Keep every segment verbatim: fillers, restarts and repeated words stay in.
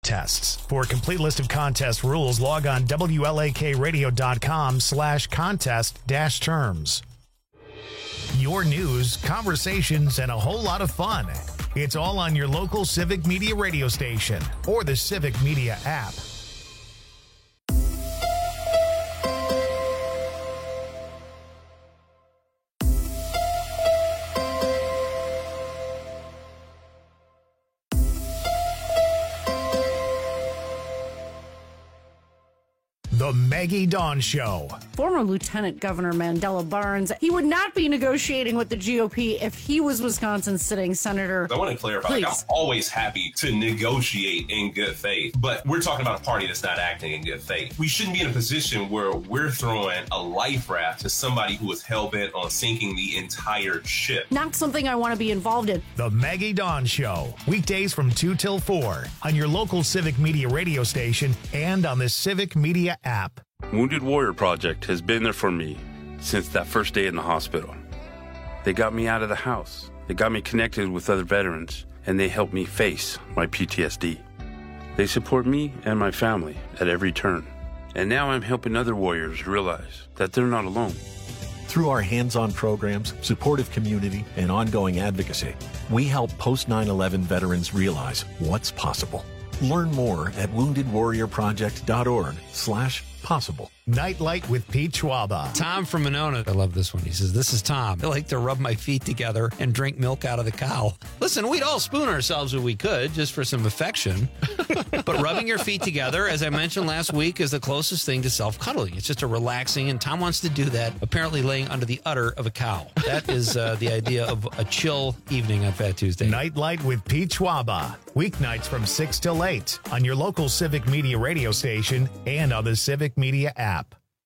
contests. For a complete list of contest rules, log on W L A K radio dot com slash contest dash terms. Your news, conversations, and a whole lot of fun. It's all on your local Civic Media radio station or the Civic Media app. The Maggie Dawn Show. Former Lieutenant Governor Mandela Barnes, he would not be negotiating with the G O P if he was Wisconsin's sitting senator. I want to clarify, like, I'm always happy to negotiate in good faith, but we're talking about a party that's not acting in good faith. We shouldn't be in a position where we're throwing a life raft to somebody who is hell-bent on sinking the entire ship. Not something I want to be involved in. The Maggie Dawn Show. Weekdays from two till four on your local Civic Media radio station and on the Civic Media app. Wounded Warrior Project has been there for me since that first day in the hospital. They got me out of the house. They got me connected with other veterans, and they helped me face my P T S D. They support me and my family at every turn. And now I'm helping other warriors realize that they're not alone. Through our hands-on programs, supportive community, and ongoing advocacy, we help post nine eleven veterans realize what's possible. Learn more at wounded warrior project dot org slash possible. Nightlight with Pete Schwaba. Tom from Monona. I love this one. He says, this is Tom. I like to rub my feet together and drink milk out of the cow. Listen, we'd all spoon ourselves if we could, just for some affection. But rubbing your feet together, as I mentioned last week, is the closest thing to self-cuddling. It's just a relaxing, and Tom wants to do that, apparently laying under the udder of a cow. That is uh, the idea of a chill evening on Fat Tuesday. Nightlight with Pete Schwaba. Weeknights from six till eight on your local Civic Media radio station and on the Civic Media app.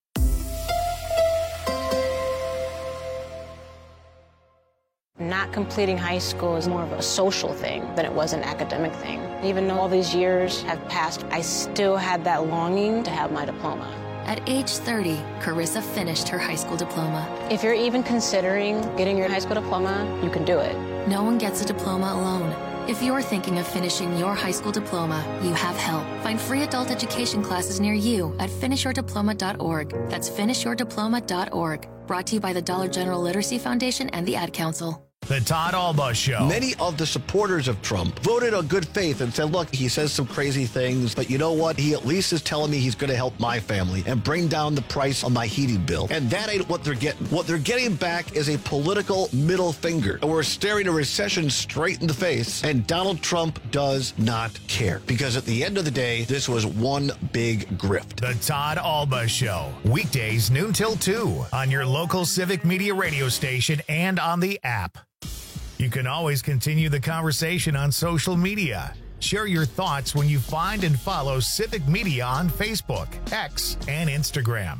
Not completing high school is more of a social thing than it was an academic thing. Even though all these years have passed, I still had that longing to have my diploma. At age thirty, Carissa finished her high school diploma. If you're even considering getting your high school diploma, you can do it. No one gets a diploma alone. If you're thinking of finishing your high school diploma, you have help. Find free adult education classes near you at finish your diploma dot org. That's finish your diploma dot org. Brought to you by the Dollar General Literacy Foundation and the Ad Council. The Todd Alba Show. Many of the supporters of Trump voted on good faith and said, look, he says some crazy things, but you know what? He at least is telling me he's going to help my family and bring down the price on my heating bill. And that ain't what they're getting. What they're getting back is a political middle finger. And we're staring a recession straight in the face, and Donald Trump does not care. Because at the end of the day, this was one big grift. The Todd Alba Show. Weekdays noon till two on your local Civic Media radio station and on the app. You can always continue the conversation on social media. Share your thoughts when you find and follow Civic Media on Facebook, X, and Instagram.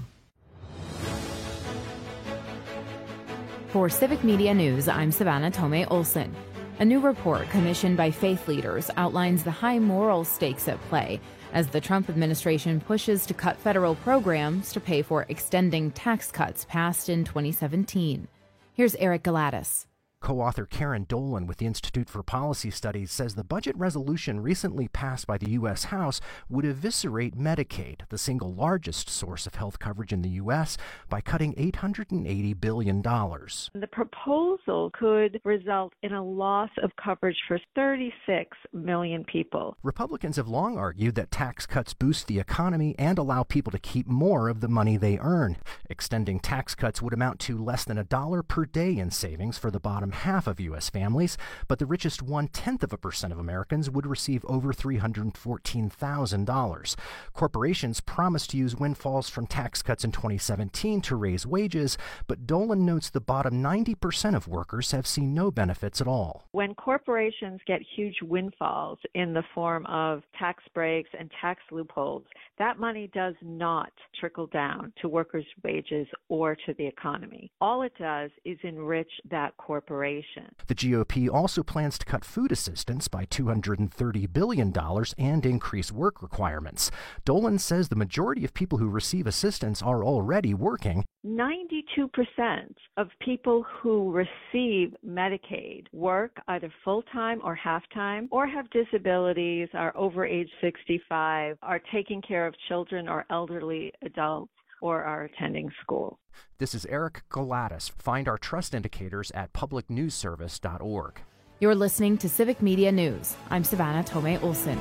For Civic Media News, I'm Savannah Tomei Olson. A new report commissioned by faith leaders outlines the high moral stakes at play as the Trump administration pushes to cut federal programs to pay for extending tax cuts passed in twenty seventeen. Here's Eric Galatis. Co-author Karen Dolan with the Institute for Policy Studies says the budget resolution recently passed by the U S House would eviscerate Medicaid, the single largest source of health coverage in the U S, by cutting eight hundred eighty billion dollars. The proposal could result in a loss of coverage for thirty-six million people. Republicans have long argued that tax cuts boost the economy and allow people to keep more of the money they earn. Extending tax cuts would amount to less than a dollar per day in savings for the bottom half of U S families, but the richest one-tenth of a percent of Americans would receive over three hundred fourteen thousand dollars. Corporations promised to use windfalls from tax cuts in twenty seventeen to raise wages, but Dolan notes the bottom ninety percent of workers have seen no benefits at all. When corporations get huge windfalls in the form of tax breaks and tax loopholes, that money does not trickle down to workers' wages or to the economy. All it does is enrich that corporation. generation. The G O P also plans to cut food assistance by two hundred thirty billion dollars and increase work requirements. Dolan says the majority of people who receive assistance are already working. ninety-two percent of people who receive Medicaid work either full-time or half-time, or have disabilities, are over age sixty-five, are taking care of children or elderly adults, or are attending school. This is Eric Galatis. Find our trust indicators at public news service dot org. You're listening to Civic Media News. I'm Savannah Tomei Olson.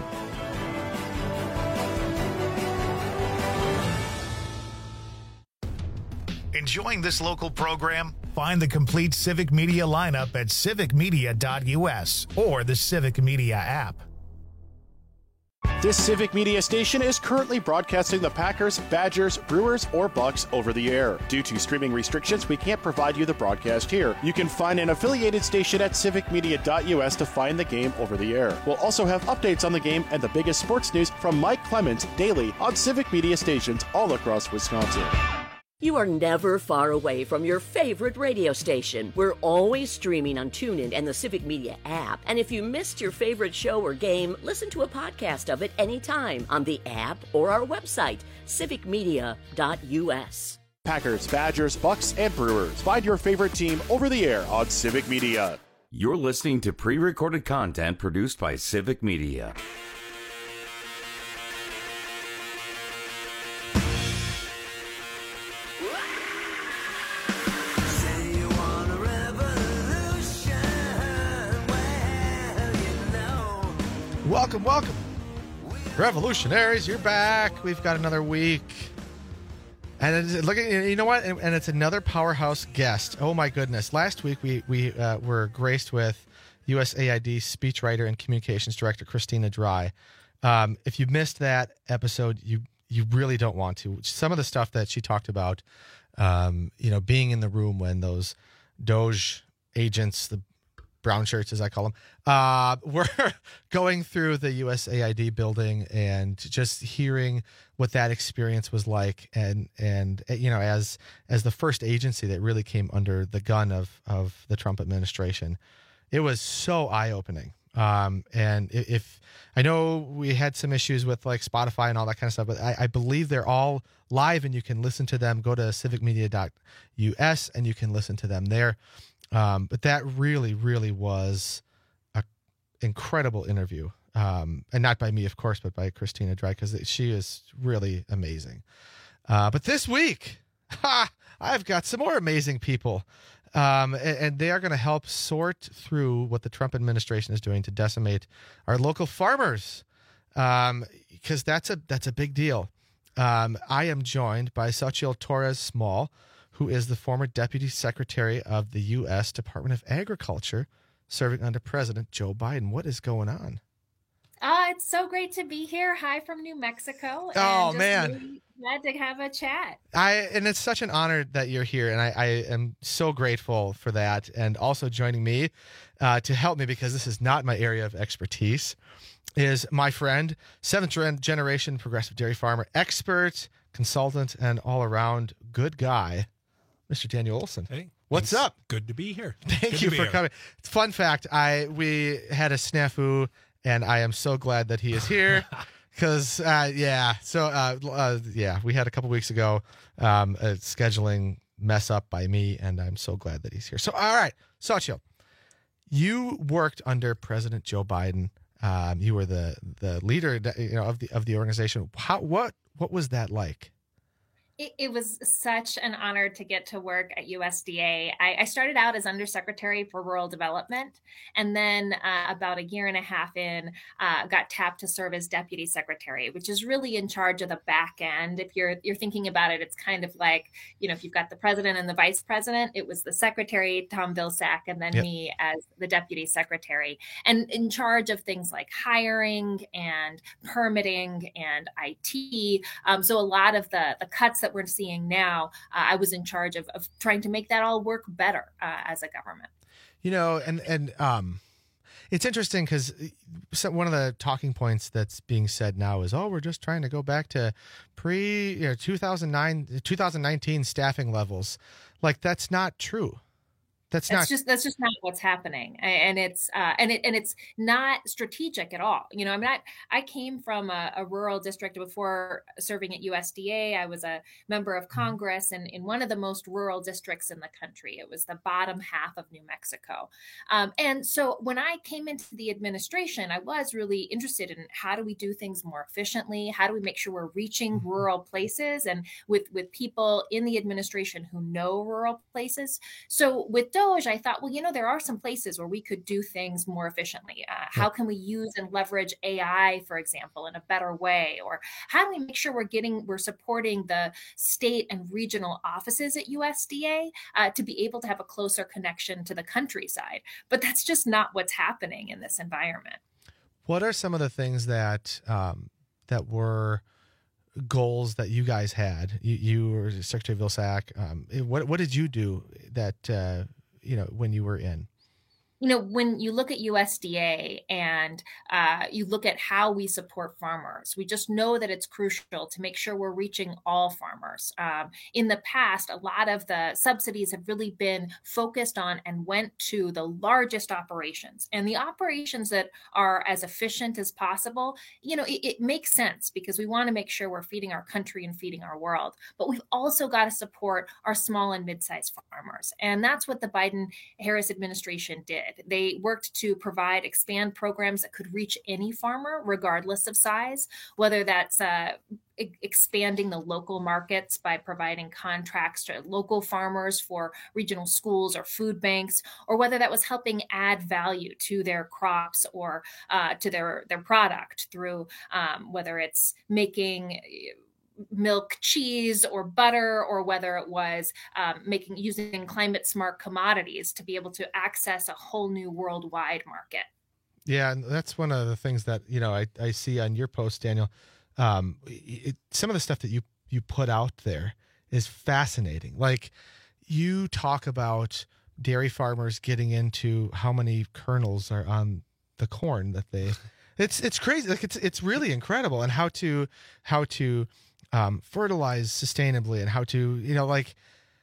Enjoying this local program? Find the complete Civic Media lineup at civic media dot u s or the Civic Media app. This Civic Media station is currently broadcasting the Packers, Badgers, Brewers, or Bucks over the air. Due to streaming restrictions, we can't provide you the broadcast here. You can find an affiliated station at civic media dot u s to find the game over the air. We'll also have updates on the game and the biggest sports news from Mike Clemens daily on Civic Media stations all across Wisconsin. You are never far away from your favorite radio station. We're always streaming on TuneIn and the Civic Media app. And if you missed your favorite show or game, listen to a podcast of it anytime on the app or our website, civic media dot u s. Packers, Badgers, Bucks, and Brewers. Find your favorite team over the air on Civic Media. You're listening to pre-recorded content produced by Civic Media. Welcome, welcome. Revolutionaries, you're back. We've got another week. And it's, look at, you know what? And, and it's another powerhouse guest. Oh my goodness. Last week we, we uh, were graced with U S A I D speechwriter and communications director Christina Dry. Um, if you missed that episode, you you really don't want to. Some of the stuff that she talked about, um, you know, being in the room when those Doge agents, the brown shirts, as I call them, uh, were going through the U S A I D building and just hearing what that experience was like. And, and, you know, as, as the first agency that really came under the gun of, of the Trump administration, it was so eye opening. Um, and if I know we had some issues with like Spotify and all that kind of stuff, but I, I believe they're all live and you can listen to them. Go to civic media dot u s and you can listen to them there. Um, but that really, really was an incredible interview. Um, and not by me, of course, but by Christina Dry, because she is really amazing. Uh, but this week, ha, I've got some more amazing people. Um, and, and they are going to help sort through what the Trump administration is doing to decimate our local farmers. Um, because that's a, that's a big deal. Um, I am joined by Xochitl Torres Small, who is the former Deputy Secretary of the U S Department of Agriculture, serving under President Joe Biden. What is going on? Uh, it's so great to be here. Hi from New Mexico. And oh, just man. Really glad to have a chat. I And it's such an honor that you're here, and I, I am so grateful for that. And also joining me uh, to help me, because this is not my area of expertise, is my friend, seventh generation progressive dairy farmer, expert, consultant, and all-around good guy, Mister Daniel Olson. Hey, what's thanks. up? Good to be here. Thank Good you to for here. coming. Fun fact: I we had a snafu, and I am so glad that he is here. Because uh, yeah, so uh, uh, yeah, we had a couple weeks ago um, a scheduling mess up by me, and I'm so glad that he's here. So all right, Xochitl, you worked under President Joe Biden. Um, you were the the leader, you know, of the of the organization. How what what was that like? It, it was such an honor to get to work at U S D A. I, I started out as Undersecretary for Rural Development, and then uh, about a year and a half in, uh, got tapped to serve as Deputy Secretary, which is really in charge of the back end. If you're you're thinking about it, it's kind of like, you know, if you've got the President and the Vice President, it was the Secretary, Tom Vilsack, and then yep. me as the Deputy Secretary, and in charge of things like hiring and permitting and I T. Um, so a lot of the, the cuts that we're seeing now, uh, I was in charge of, of trying to make that all work better uh, as a government. You know, and and um, it's interesting because one of the talking points that's being said now is, oh, we're just trying to go back to pre you know, two thousand nine, two thousand nineteen staffing levels. Like, that's not true. That's, that's not just that's just not what's happening, and it's uh, and it and it's not strategic at all. You know, I mean, I, I came from a, a rural district before serving at U S D A. I was a member of Congress, and in one of the most rural districts in the country. It was the bottom half of New Mexico, um, and so when I came into the administration, I was really interested in how do we do things more efficiently? How do we make sure we're reaching rural places and with with people in the administration who know rural places? So with Doge, I thought, well, you know, there are some places where we could do things more efficiently. Uh, how can we use and leverage A I, for example, in a better way? Or how do we make sure we're getting, we're supporting the state and regional offices at U S D A uh, to be able to have a closer connection to the countryside? But that's just not what's happening in this environment. What are some of the things that um, that were goals that you guys had? You, you were Secretary Vilsack. Um, what what did you do that uh, you know when you were in? You know, when you look at U S D A and uh, you look at how we support farmers, we just know that it's crucial to make sure we're reaching all farmers. Um, in the past, a lot of the subsidies have really been focused on and went to the largest operations. And the operations that are as efficient as possible, you know, it, it makes sense because we want to make sure we're feeding our country and feeding our world. But we've also got to support our small and mid-sized farmers. And that's what the Biden-Harris administration did. They worked to provide, expand programs that could reach any farmer, regardless of size, whether that's uh, e- expanding the local markets by providing contracts to local farmers for regional schools or food banks, or whether that was helping add value to their crops or uh, to their, their product through um, whether it's making milk, cheese, or butter, or whether it was um, making using climate smart commodities to be able to access a whole new worldwide market. Yeah, and that's one of the things that you know I, I see on your post, Daniel. Um, it, some of the stuff that you you put out there is fascinating. Like you talk about dairy farmers getting into how many kernels are on the corn that they. It's it's crazy. Like it's it's really incredible, and how to how to. Um, fertilize sustainably and how to, you know, like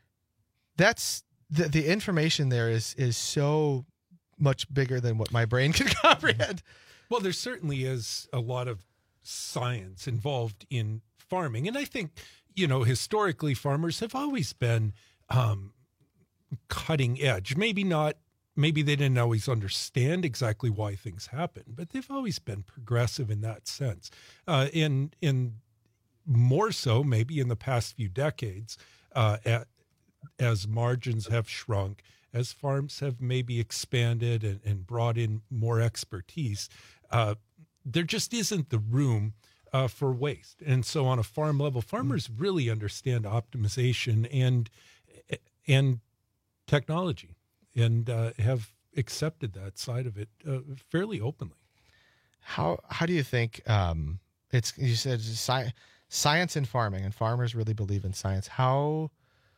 that's the, the information there is, is so much bigger than what my brain can comprehend. Well, there certainly is a lot of science involved in farming. And I think, you know, historically farmers have always been um, cutting edge, maybe not, maybe they didn't always understand exactly why things happen, but they've always been progressive in that sense. Uh, in, in, more so maybe in the past few decades, uh, at, as margins have shrunk, as farms have maybe expanded and, and brought in more expertise, uh, there just isn't the room uh, for waste. And so on a farm level, farmers really understand optimization and and technology and uh, have accepted that side of it uh, fairly openly. How how do you think um, it's, you said sci- science in farming, and farmers really believe in science. How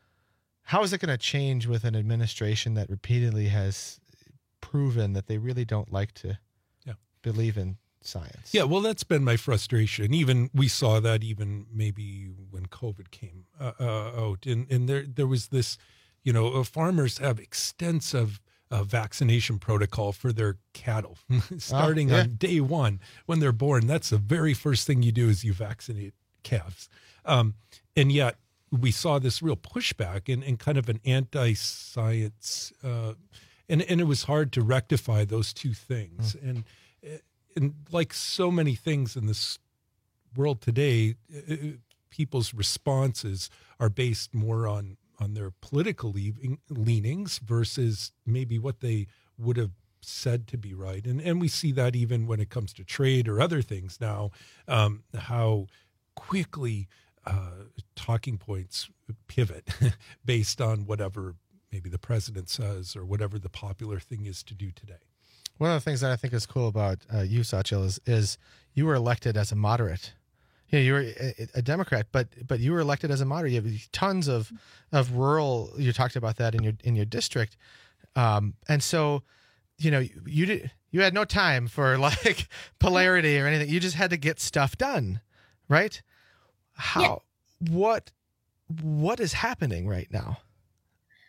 how is it going to change with an administration that repeatedly has proven that they really don't like to yeah. believe in science? Yeah, well, that's been my frustration. Even we saw that even maybe when COVID came uh, uh, out, and and there there was this, you know, uh, farmers have extensive uh, vaccination protocol for their cattle, starting oh, yeah. on day one when they're born. That's the very first thing you do is you vaccinate calves. Um, and yet we saw this real pushback and, and kind of an anti-science, uh, and, and it was hard to rectify those two things. Mm. And, and like so many things in this world today, uh, people's responses are based more on, on their political leaving, leanings versus maybe what they would have said to be right. And, and we see that even when it comes to trade or other things now, um, how quickly uh, talking points pivot based on whatever maybe the president says or whatever the popular thing is to do today. One of the things that I think is cool about uh, you, Sachil, is, is you were elected as a moderate. You know, you were a, a Democrat, but but you were elected as a moderate. You have tons of of rural. You talked about that in your in your district, um, and so you know you, you did you had no time for like polarity or anything. You just had to get stuff done. Right? How? Yeah. What? What is happening right now?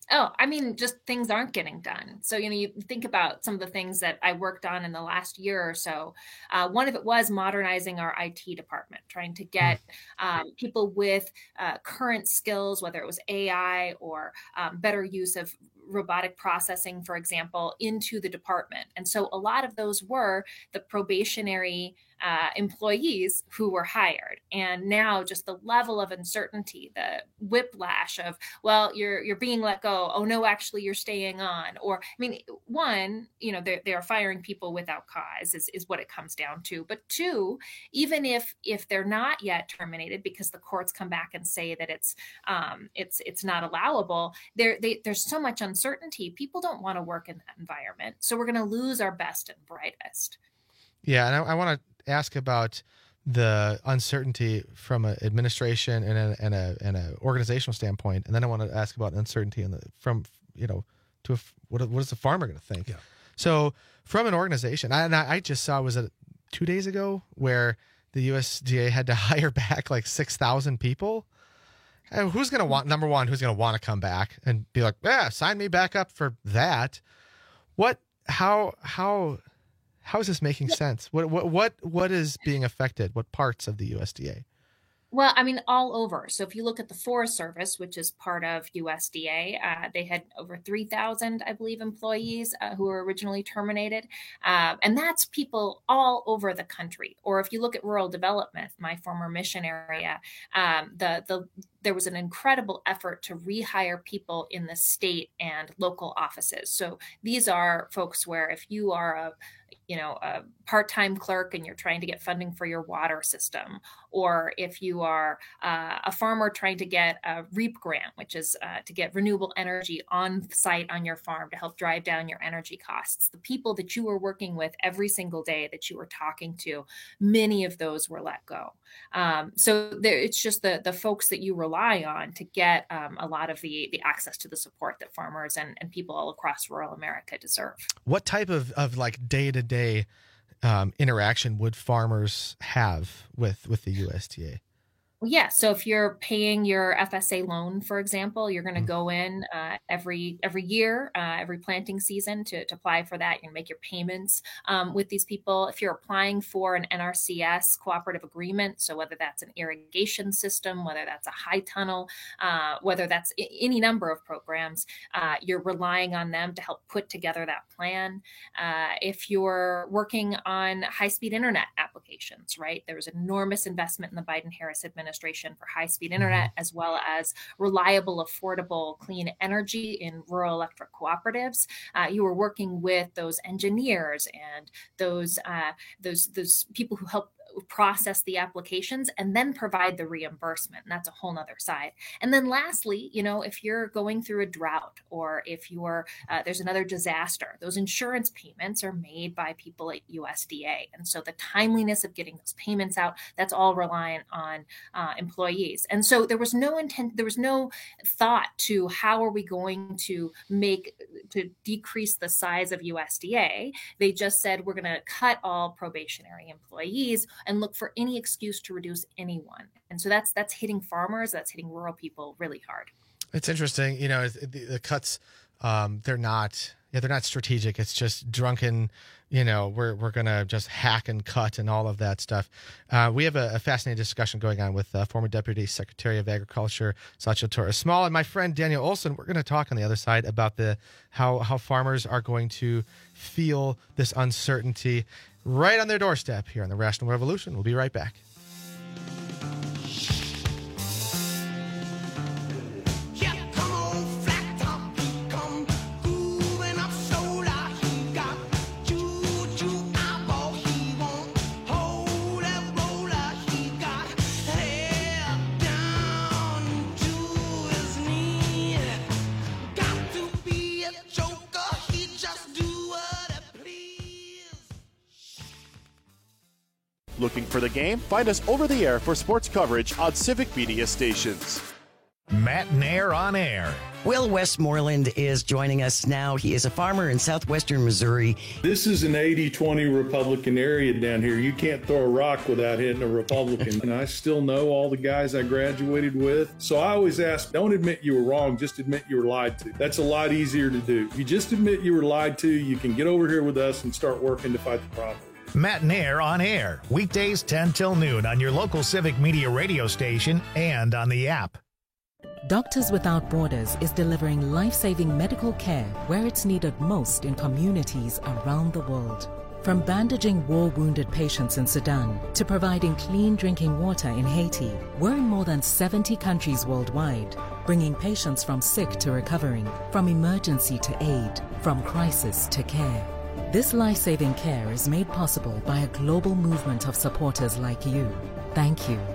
Oh, I mean, just things aren't getting done. So, you know, you think about some of the things that I worked on in the last year or so. Uh, one of it was modernizing our I T department, trying to get um, people with uh, current skills, whether it was A I or um, better use of robotic processing, for example, into the department. And so a lot of those were the probationary uh, employees who were hired. And now just the level of uncertainty, the whiplash of, well, you're you're being let go. Oh, no, actually, you're staying on. Or, I mean, one, you know, they're, they're firing people without cause is, is what it comes down to. But two, even if if they're not yet terminated because the courts come back and say that it's um, it's it's not allowable, there they, there's so much uncertainty. People don't want to work in that environment. So we're going to lose our best and brightest. Yeah, and I, I want to ask about the uncertainty from an administration and a, and a and a organizational standpoint, and then I want to ask about uncertainty in the, from you know to a, what what is the farmer going to think? Yeah. So from an organization, I, and I just saw was it two days ago where the U S D A had to hire back like six thousand people. And who's going to want number one? Who's going to want to come back and be like, yeah, sign me back up for that? What? How? How? How is this making sense? What what what what is being affected? What parts of the U S D A? Well, I mean, all over. So if you look at the Forest Service, which is part of U S D A, uh, they had over three thousand, I believe, employees uh, who were originally terminated. Uh, and that's people all over the country. Or if you look at rural development, my former mission area, um, the the there was an incredible effort to rehire people in the state and local offices. So these are folks where if you are a you know, a part-time clerk and you're trying to get funding for your water system, or if you are uh, a farmer trying to get a REAP grant, which is uh, to get renewable energy on site on your farm to help drive down your energy costs. The people that you were working with every single day that you were talking to, many of those were let go. Um, so there, it's just the the folks that you rely on to get um, a lot of the the access to the support that farmers and, and people all across rural America deserve. What type of, of like day-to-day um, interaction would farmers have with, with the U S D A? Well, yeah. So if you're paying your F S A loan, for example, you're going to mm-hmm. go in uh, every every year, uh, every planting season to, to apply for that. You're going to make your payments um, with these people. If you're applying for an N R C S cooperative agreement, so whether that's an irrigation system, whether that's a high tunnel, uh, whether that's I- any number of programs, uh, you're relying on them to help put together that plan. Uh, if you're working on high-speed internet applications, right, there's enormous investment in the Biden-Harris administration administration for high-speed internet, as well as reliable, affordable, clean energy in rural electric cooperatives. Uh, you were working with those engineers and those uh, those those people who help process the applications and then provide the reimbursement. And that's a whole nother side. And then lastly, you know, if you're going through a drought or if you're, uh, there's another disaster, those insurance payments are made by people at U S D A. And so the timeliness of getting those payments out, that's all reliant on uh, employees. And so there was no intent, there was no thought to how are we going to make, to decrease the size of U S D A. They just said, we're going to cut all probationary employees and look for any excuse to reduce anyone. And so that's that's hitting farmers, that's hitting rural people really hard. It's interesting, you know, the, the cuts, um, they're not, yeah, they're not strategic. It's just drunken, you know, we're we're going to just hack and cut and all of that stuff. Uh, we have a, a fascinating discussion going on with uh, former Deputy Secretary of Agriculture, Satchel Torres Small, and my friend Daniel Olson. We're going to talk on the other side about the how how farmers are going to feel this uncertainty right on their doorstep here on the Rational Revolution. We'll be right back. Looking for the game? Find us over the air for sports coverage on Civic Media stations. Matt Nair on air. Will Westmoreland is joining us now. He is a farmer in southwestern Missouri. This is an eighty twenty Republican area down here. You can't throw a rock without hitting a Republican. And I still know all the guys I graduated with. So I always ask, don't admit you were wrong, just admit you were lied to. That's a lot easier to do. If you just admit you were lied to, you can get over here with us and start working to fight the problem. Matt Nair on air, weekdays ten till noon on your local Civic Media radio station and on the app. Doctors Without Borders is delivering life-saving medical care where it's needed most in communities around the world. From bandaging war-wounded patients in Sudan to providing clean drinking water in Haiti, we're in more than seventy countries worldwide, bringing patients from sick to recovering, from emergency to aid, from crisis to care. This life-saving care is made possible by a global movement of supporters like you. Thank you.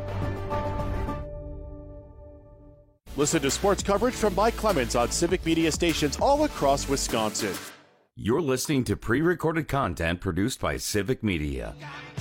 Listen to sports coverage from Mike Clemens on Civic Media stations all across Wisconsin. You're listening to pre-recorded content produced by Civic Media.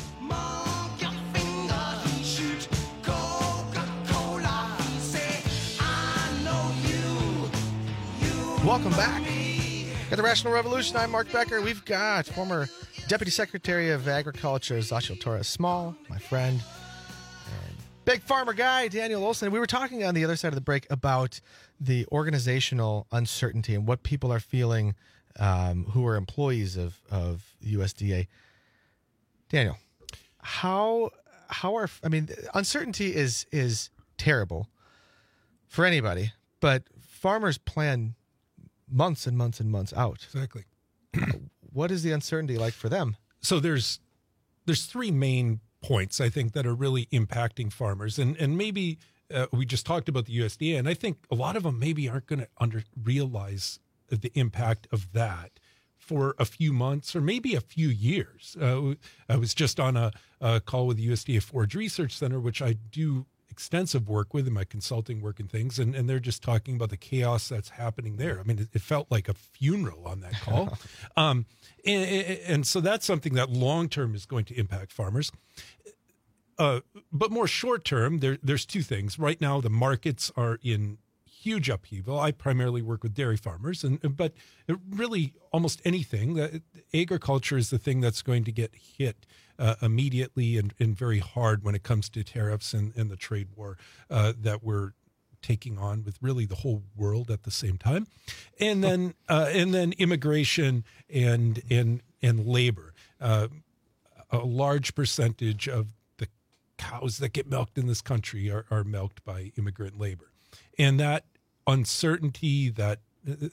Welcome back. At the Rational Revolution, I'm Mark Becker. We've got former Deputy Secretary of Agriculture, Xochitl Torres Small, my friend, and big farmer guy, Daniel Olson. We were talking on the other side of the break about the organizational uncertainty and what people are feeling um, who are employees of, of U S D A. Daniel, how how are, I mean, uncertainty is is terrible for anybody, but farmers plan months and months and months out. Exactly. What is the uncertainty like for them? So there's there's three main points, I think, that are really impacting farmers. And and maybe uh, we just talked about the U S D A, and I think a lot of them maybe aren't going to under realize the impact of that for a few months or maybe a few years. Uh, I was just on a, a call with the U S D A Forage Research Center, which I do extensive work with in my consulting work and things, and, and they're just talking about the chaos that's happening there. I mean, it, it felt like a funeral on that call. um, and, and so that's something that long-term is going to impact farmers. Uh, but more short-term, there, there's two things. Right now, the markets are in huge upheaval. I primarily work with dairy farmers, and but really almost anything. That agriculture is the thing that's going to get hit uh, immediately and, and very hard when it comes to tariffs and, and the trade war uh, that we're taking on with really the whole world at the same time, and then uh, and then immigration and and and labor. Uh, a large percentage of the cows that get milked in this country are, are milked by immigrant labor, and that uncertainty, that uh,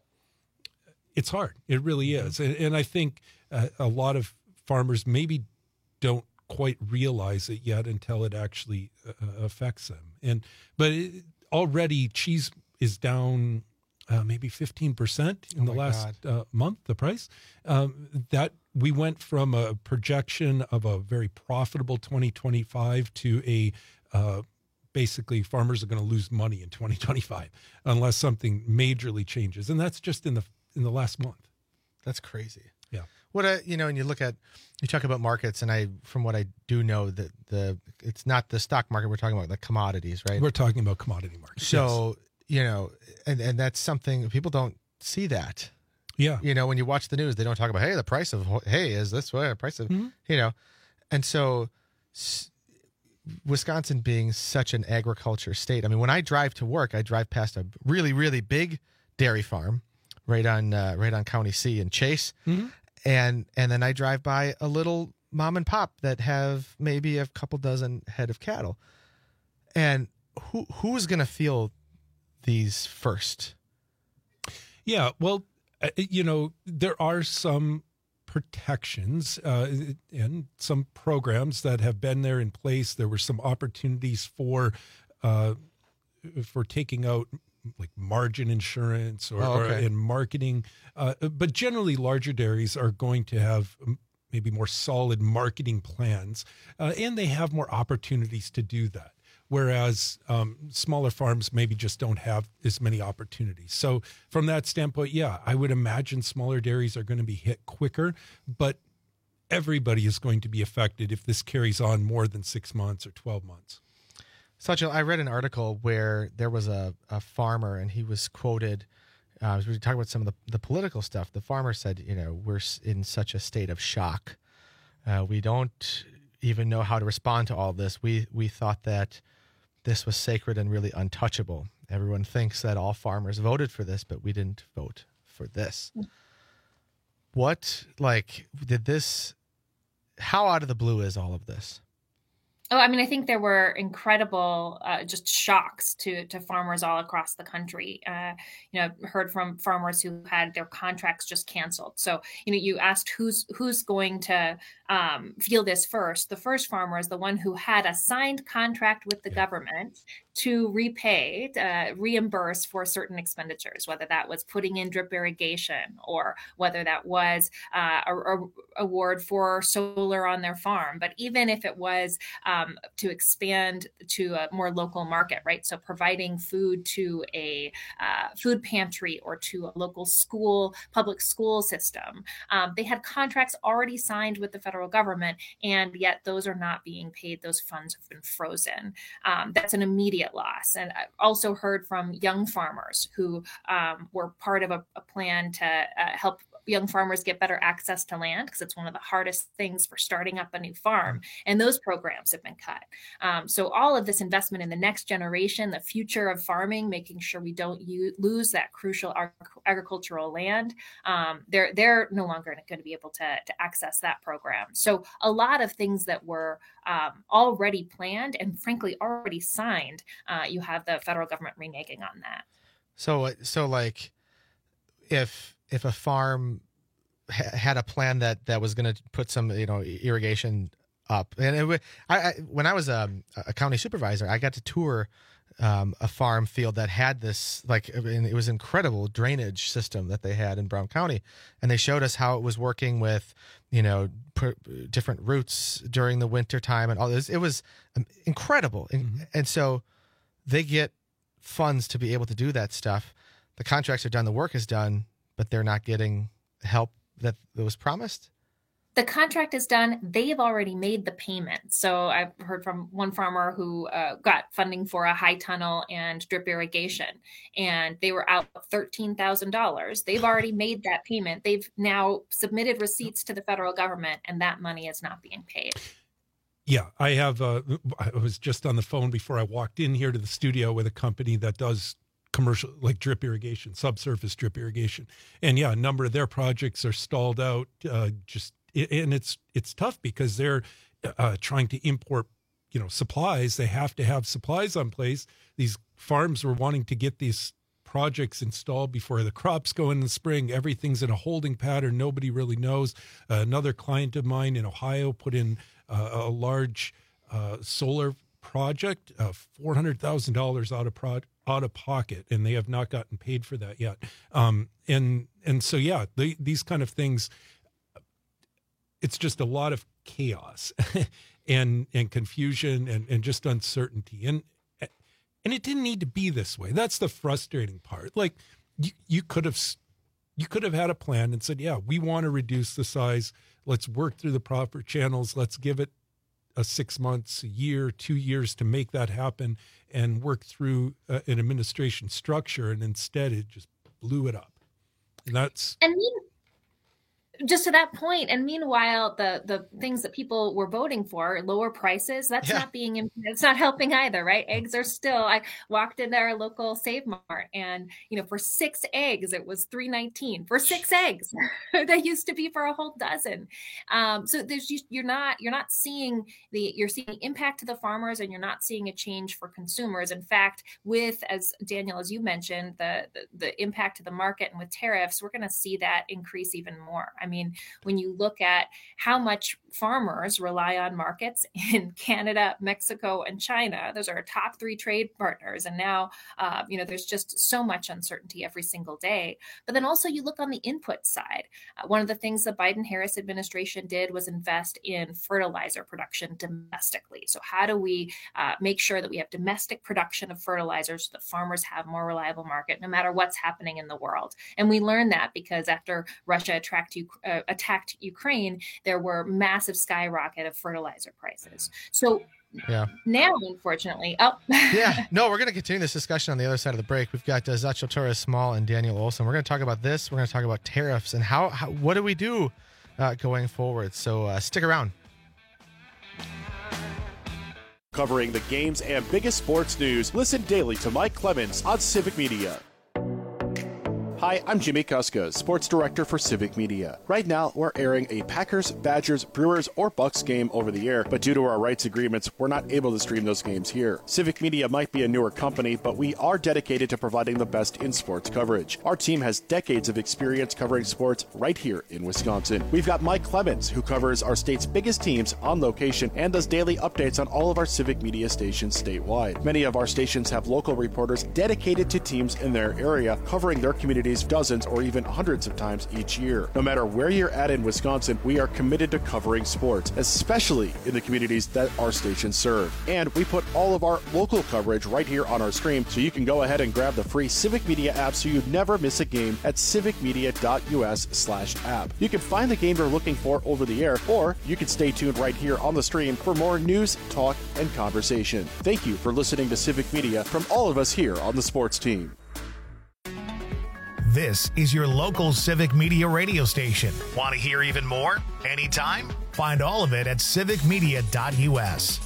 it's hard. It really is. And, and I think uh, a lot of farmers maybe don't quite realize it yet until it actually uh, affects them. And, but it, already cheese is down uh, maybe fifteen percent in oh the last uh, month, the price. Um, that we went from a projection of a very profitable twenty twenty-five to a uh, basically farmers are going to lose money in twenty twenty-five unless something majorly changes. And that's just in the in the last month. That's crazy. Yeah. What I, you know, and you look at, you talk about markets, and I, from what I do know, that the, it's not the stock market, we're talking about the commodities, right? We're talking about commodity markets. So, yes. you know, and, and that's something people don't see that. Yeah. You know, when you watch the news, they don't talk about, hey, the price of hay is this way, the price of, mm-hmm. you know, and so s- Wisconsin being such an agriculture state. I mean, when I drive to work, I drive past a really, really big dairy farm right on uh, right on County C in Chase, mm-hmm. and and then I drive by a little mom and pop that have maybe a couple dozen head of cattle. And who who's going to feel these first? Yeah, well, uh, you know, there are some protections uh, and some programs that have been there in place. There were some opportunities for uh, for taking out like margin insurance or, oh, okay. or in marketing. Uh, but generally, larger dairies are going to have maybe more solid marketing plans, uh, and they have more opportunities to do that. Whereas um, smaller farms maybe just don't have as many opportunities. So from that standpoint, yeah, I would imagine smaller dairies are going to be hit quicker, but everybody is going to be affected if this carries on more than six months or twelve months. Such a, I read an article where there was a, a farmer and he was quoted, uh, we were talking about some of the, the political stuff. The farmer said, you know, we're in such a state of shock. Uh, we don't even know how to respond to all this. We, we thought that this was sacred and really untouchable. Everyone thinks that all farmers voted for this, but we didn't vote for this. What, like, did this, how out of the blue is all of this? Oh, I mean, I think there were incredible uh, just shocks to to farmers all across the country. Uh, you know, heard from farmers who had their contracts just canceled. So, you know, you asked who's who's going to um, feel this first. The first farmer is the one who had a signed contract with the yeah. government to repay, uh, reimburse for certain expenditures, whether that was putting in drip irrigation or whether that was uh, a, a award for solar on their farm. But even if it was um, to expand to a more local market, right? So providing food to a uh, food pantry or to a local school, public school system. Um, they had contracts already signed with the federal government, and yet those are not being paid. Those funds have been frozen. Um, that's an immediate loss. And I also heard from young farmers who um, were part of a, a plan to uh, help young farmers get better access to land, because it's one of the hardest things for starting up a new farm. And those programs have been cut. Um, so all of this investment in the next generation, the future of farming, making sure we don't u- lose that crucial ag- agricultural land, um, they're they're no longer going to be able to, to access that program. So a lot of things that were um, already planned and frankly already signed, uh, you have the federal government reneging on that. So, so like if if a farm ha- had a plan that, that was going to put some, you know, irrigation up, and it, I, I when I was a, a county supervisor, I got to tour um, a farm field that had this, like, it was incredible drainage system that they had in Brown County, and they showed us how it was working with, you know, per, different routes during the winter time and all this. It was incredible, and, mm-hmm. and so they get funds to be able to do that stuff. The contracts are done, the work is done, but they're not getting help that, that was promised? The contract is done. They've already made the payment. So I've heard from one farmer who uh, got funding for a high tunnel and drip irrigation, and they were out thirteen thousand dollars. They've already made that payment. They've now submitted receipts to the federal government, and that money is not being paid. Yeah, I have. Uh, I was just on the phone before I walked in here to the studio with a company that does commercial, like drip irrigation, subsurface drip irrigation. And yeah, a number of their projects are stalled out. Uh, just and it's it's tough because they're uh, trying to import, you know, supplies. They have to have supplies on place. These farms were wanting to get these projects installed before the crops go in the spring. Everything's in a holding pattern. Nobody really knows. Uh, another client of mine in Ohio put in uh, a large uh, solar project, uh, four hundred thousand dollars out of pro- out of pocket, and they have not gotten paid for that yet. Um, and and so, yeah, they, these kind of things, it's just a lot of chaos and and confusion and, and just uncertainty. And and it didn't need to be this way. That's the frustrating part. Like, you, you could have you could have had a plan and said, yeah, we want to reduce the size. Let's work through the proper channels. Let's give it a six months, a year, two years to make that happen and work through uh, an administration structure. And instead it just blew it up. And that's... And mean, just to that point, and meanwhile, the the things that people were voting for, lower prices, that's yeah. not being, it's not helping either, right? Eggs are still, I walked into our local Save Mart and, you know, for six eggs, it was three nineteen for six eggs. That used to be for a whole dozen. Um, so there's just, you're not, you're not seeing the, you're seeing impact to the farmers, and you're not seeing a change for consumers. In fact, with, as Daniel, as you mentioned, the, the, the impact to the market and with tariffs, we're going to see that increase even more. I mean, when you look at how much farmers rely on markets in Canada, Mexico, and China, those are our top three trade partners. And now, uh, you know, there's just so much uncertainty every single day. But then also you look on the input side. Uh, one of the things the Biden-Harris administration did was invest in fertilizer production domestically. So how do we uh, make sure that we have domestic production of fertilizers so that farmers have more reliable market no matter what's happening in the world? And we learned that because after Russia attacked, uh, attacked Ukraine, there were massive skyrocket of fertilizer prices. So Yeah. Now, unfortunately, oh. yeah. No, we're going to continue this discussion on the other side of the break. We've got uh, Zacho Torres Small and Daniel Olson. We're going to talk about this. We're going to talk about tariffs and how, how what do we do uh, going forward. So uh, stick around. Covering the games and biggest sports news, listen daily to Mike Clemens on Civic Media. Hi, I'm Jimmy Kuska, Sports Director for Civic Media. Right now, we're airing a Packers, Badgers, Brewers, or Bucks game over the air, but due to our rights agreements, we're not able to stream those games here. Civic Media might be a newer company, but we are dedicated to providing the best in sports coverage. Our team has decades of experience covering sports right here in Wisconsin. We've got Mike Clemens, who covers our state's biggest teams on location and does daily updates on all of our Civic Media stations statewide. Many of our stations have local reporters dedicated to teams in their area, covering their communities dozens or even hundreds of times each year. No matter where you're at in Wisconsin, we are committed to covering sports, especially in the communities that our stations serve. And we put all of our local coverage right here on our stream, so you can go ahead and grab the free Civic Media app so you never miss a game at civicmedia.us slash app. You can find the game you're looking for over the air, or you can stay tuned right here on the stream for more news, talk, and conversation. Thank you for listening to Civic Media from all of us here on the sports team. This is your local Civic Media radio station. Want to hear even more? Anytime? Find all of it at civic media dot u s.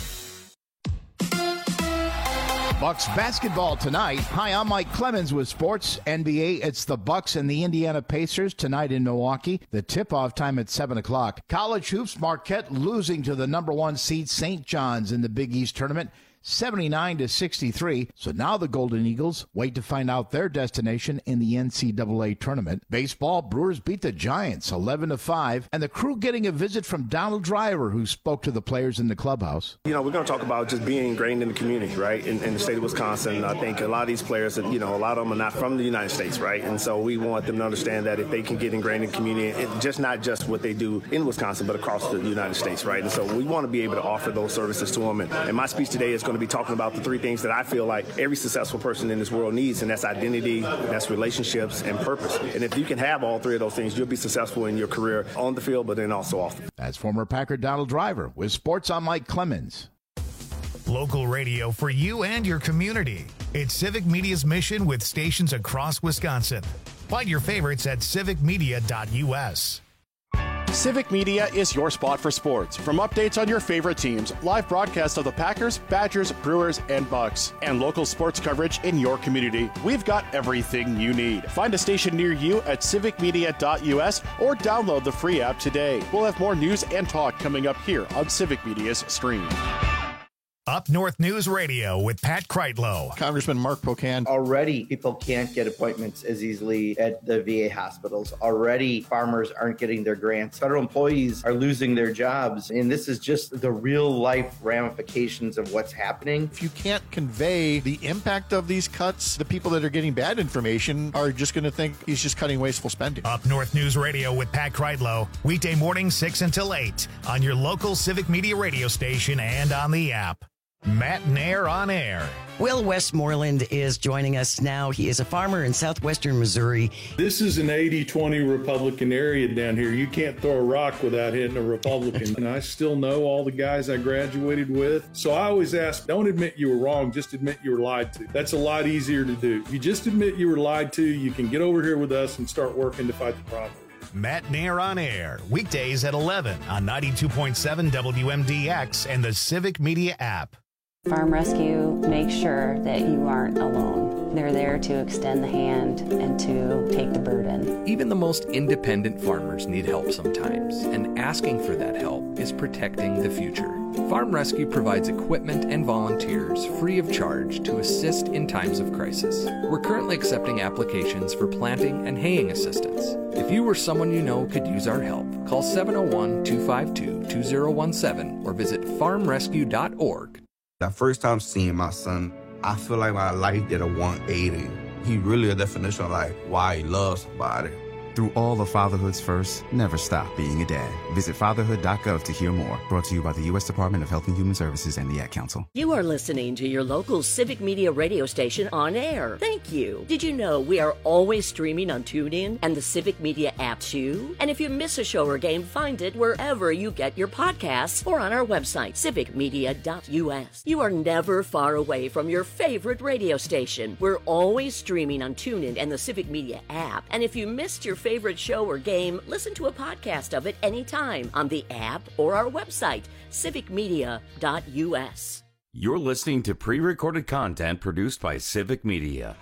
Bucks basketball tonight. Hi, I'm Mike Clemens with Sports N B A. It's the Bucks and the Indiana Pacers tonight in Milwaukee. The tip-off time at seven o'clock. College hoops, Marquette losing to the number one seed Saint John's in the Big East tournament, seventy-nine to sixty-three. So now the Golden Eagles wait to find out their destination in the N C double A tournament. Baseball, Brewers beat the Giants eleven to five, and the Crew getting a visit from Donald Driver, who spoke to the players in the clubhouse. You know, we're going to talk about just being ingrained in the community, right, in, in the state of Wisconsin. I think a lot of these players, you know, a lot of them are not from the United States, right, and so we want them to understand that if they can get ingrained in the community, it, just not just what they do in Wisconsin, but across the United States, right, and so we want to be able to offer those services to them. And, and my speech today is going to be talking about the three things that I feel like every successful person in this world needs, and that's identity, that's relationships, and purpose. And if you can have all three of those things, you'll be successful in your career on the field, but then also off the field. That's former Packer Donald Driver with Sports on Mike Clemens. Local radio for you and your community. It's Civic Media's mission with stations across Wisconsin. Find your favorites at civic media dot u s. Civic Media is your spot for sports. From updates on your favorite teams, live broadcasts of the Packers, Badgers, Brewers, and Bucks, and local sports coverage in your community, we've got everything you need. Find a station near you at civic media dot u s or download the free app today. We'll have more news and talk coming up here on Civic Media's stream. Up North News Radio with Pat Kreitlow. Congressman Mark Pocan. Already, people can't get appointments as easily at the V A hospitals. Already, farmers aren't getting their grants. Federal employees are losing their jobs. And this is just the real-life ramifications of what's happening. If you can't convey the impact of these cuts, the people that are getting bad information are just going to think he's just cutting wasteful spending. Up North News Radio with Pat Kreitlow. Weekday mornings six until eight on your local Civic Media radio station and on the app. Matt Nair on air. Will Westmoreland is joining us now. He is a farmer in southwestern Missouri. This is an eighty twenty Republican area down here. You can't throw a rock without hitting a Republican. And I still know all the guys I graduated with. So I always ask, don't admit you were wrong, just admit you were lied to. That's a lot easier to do. If you just admit you were lied to, you can get over here with us and start working to fight the problem. Matt Nair on air, weekdays at eleven on ninety-two point seven W M D X and the Civic Media app. Farm Rescue makes sure that you aren't alone. They're there to extend the hand and to take the burden. Even the most independent farmers need help sometimes, and asking for that help is protecting the future. Farm Rescue provides equipment and volunteers free of charge to assist in times of crisis. We're currently accepting applications for planting and haying assistance. If you or someone you know could use our help, call seven oh one, two five two, two oh one seven or visit farm rescue dot org. The first time seeing my son, I feel like my life did a one eighty. He really a definition of like why he loves somebody. Through all of fatherhood's firsts, never stop being a dad. Visit fatherhood dot gov to hear more. Brought to you by the U S Department of Health and Human Services and the Ad Council. You are listening to your local Civic Media radio station on air. Thank you. Did you know we are always streaming on TuneIn and the Civic Media app too? And if you miss a show or game, find it wherever you get your podcasts or on our website, civic media dot U S. You are never far away from your favorite radio station. We're always streaming on TuneIn and the Civic Media app. And if you missed your favorite show or game, listen to a podcast of it anytime on the app or our website, civic media dot U S. You're listening to pre-recorded content produced by Civic Media.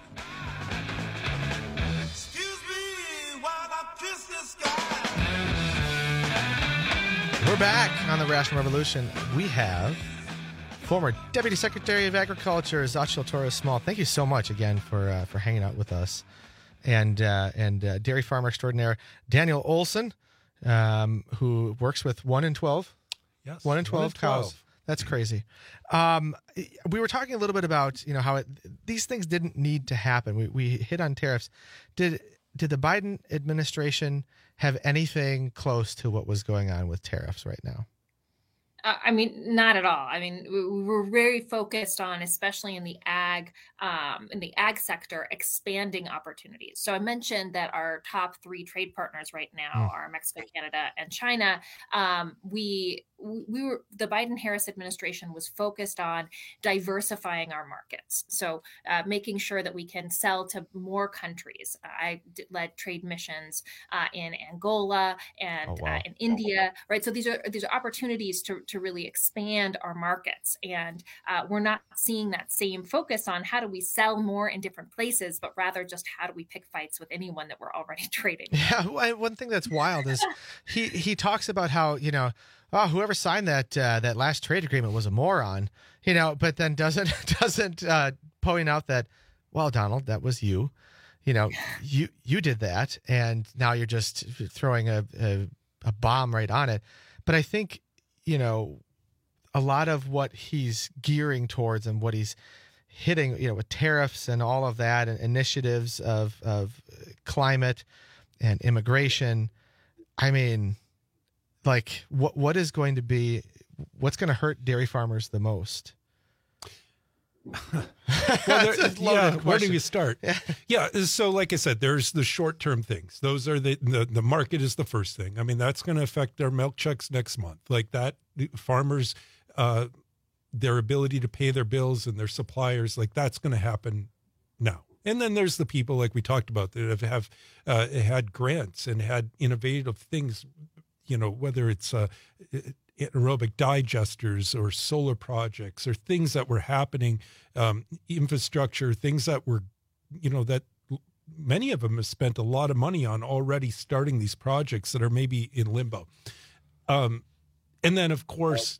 We're back on the Ration Revolution. We have former Deputy Secretary of Agriculture, Xochitl Torres Small. Thank you so much again for uh, for hanging out with us. And uh, and uh, dairy farmer extraordinaire Daniel Olson, um, who works with one in twelve. Yes, one in twelve cows. That's crazy. Um, we were talking a little bit about, you know, how it, these things didn't need to happen. We we hit on tariffs. Did did the Biden administration have anything close to what was going on with tariffs right now? Uh, I mean, not at all. I mean, we, we were very focused on, especially in the ag, um, in the ag sector, expanding opportunities. So I mentioned that our top three trade partners right now are Mexico, Canada, and China. Um, we we were the Biden-Harris administration was focused on diversifying our markets. So uh, making sure that we can sell to more countries. I did, led trade missions uh, in Angola and oh, wow. uh, in India, right? So these are these are opportunities to to really expand our markets. And uh, we're not seeing that same focus on how do we sell more in different places, but rather just how do we pick fights with anyone that we're already trading. Yeah, one thing that's wild is he he talks about how, you know, oh, whoever signed that uh, that last trade agreement was a moron, you know, but then doesn't doesn't uh, point out that, well, Donald, that was you, you know, you you did that, and now you're just throwing a a, a bomb right on it. But I think, you know, a lot of what he's gearing towards and what he's hitting, you know, with tariffs and all of that, and initiatives of of climate and immigration. I mean, like, what what is going to be, what's going to hurt dairy farmers the most? Well, there, yeah, where do you start? Yeah. yeah, so like I said, there's the short-term things. Those are the, the the market is the first thing. I mean, that's going to affect their milk checks next month. Like that, farmers, uh, their ability to pay their bills and their suppliers, like that's going to happen now. And then there's the people like we talked about that have, have uh, had grants and had innovative things, you know, whether it's uh, anaerobic digesters or solar projects or things that were happening, um, infrastructure, things that were, you know, that many of them have spent a lot of money on already starting these projects that are maybe in limbo. Um, and then, of course,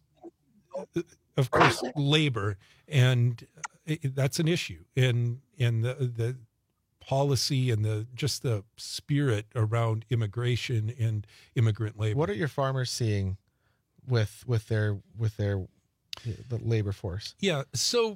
of course, labor, and it, that's an issue. And, and the, the policy and the just the spirit around immigration and immigrant labor. What are your farmers seeing with with their with their the labor force? Yeah, so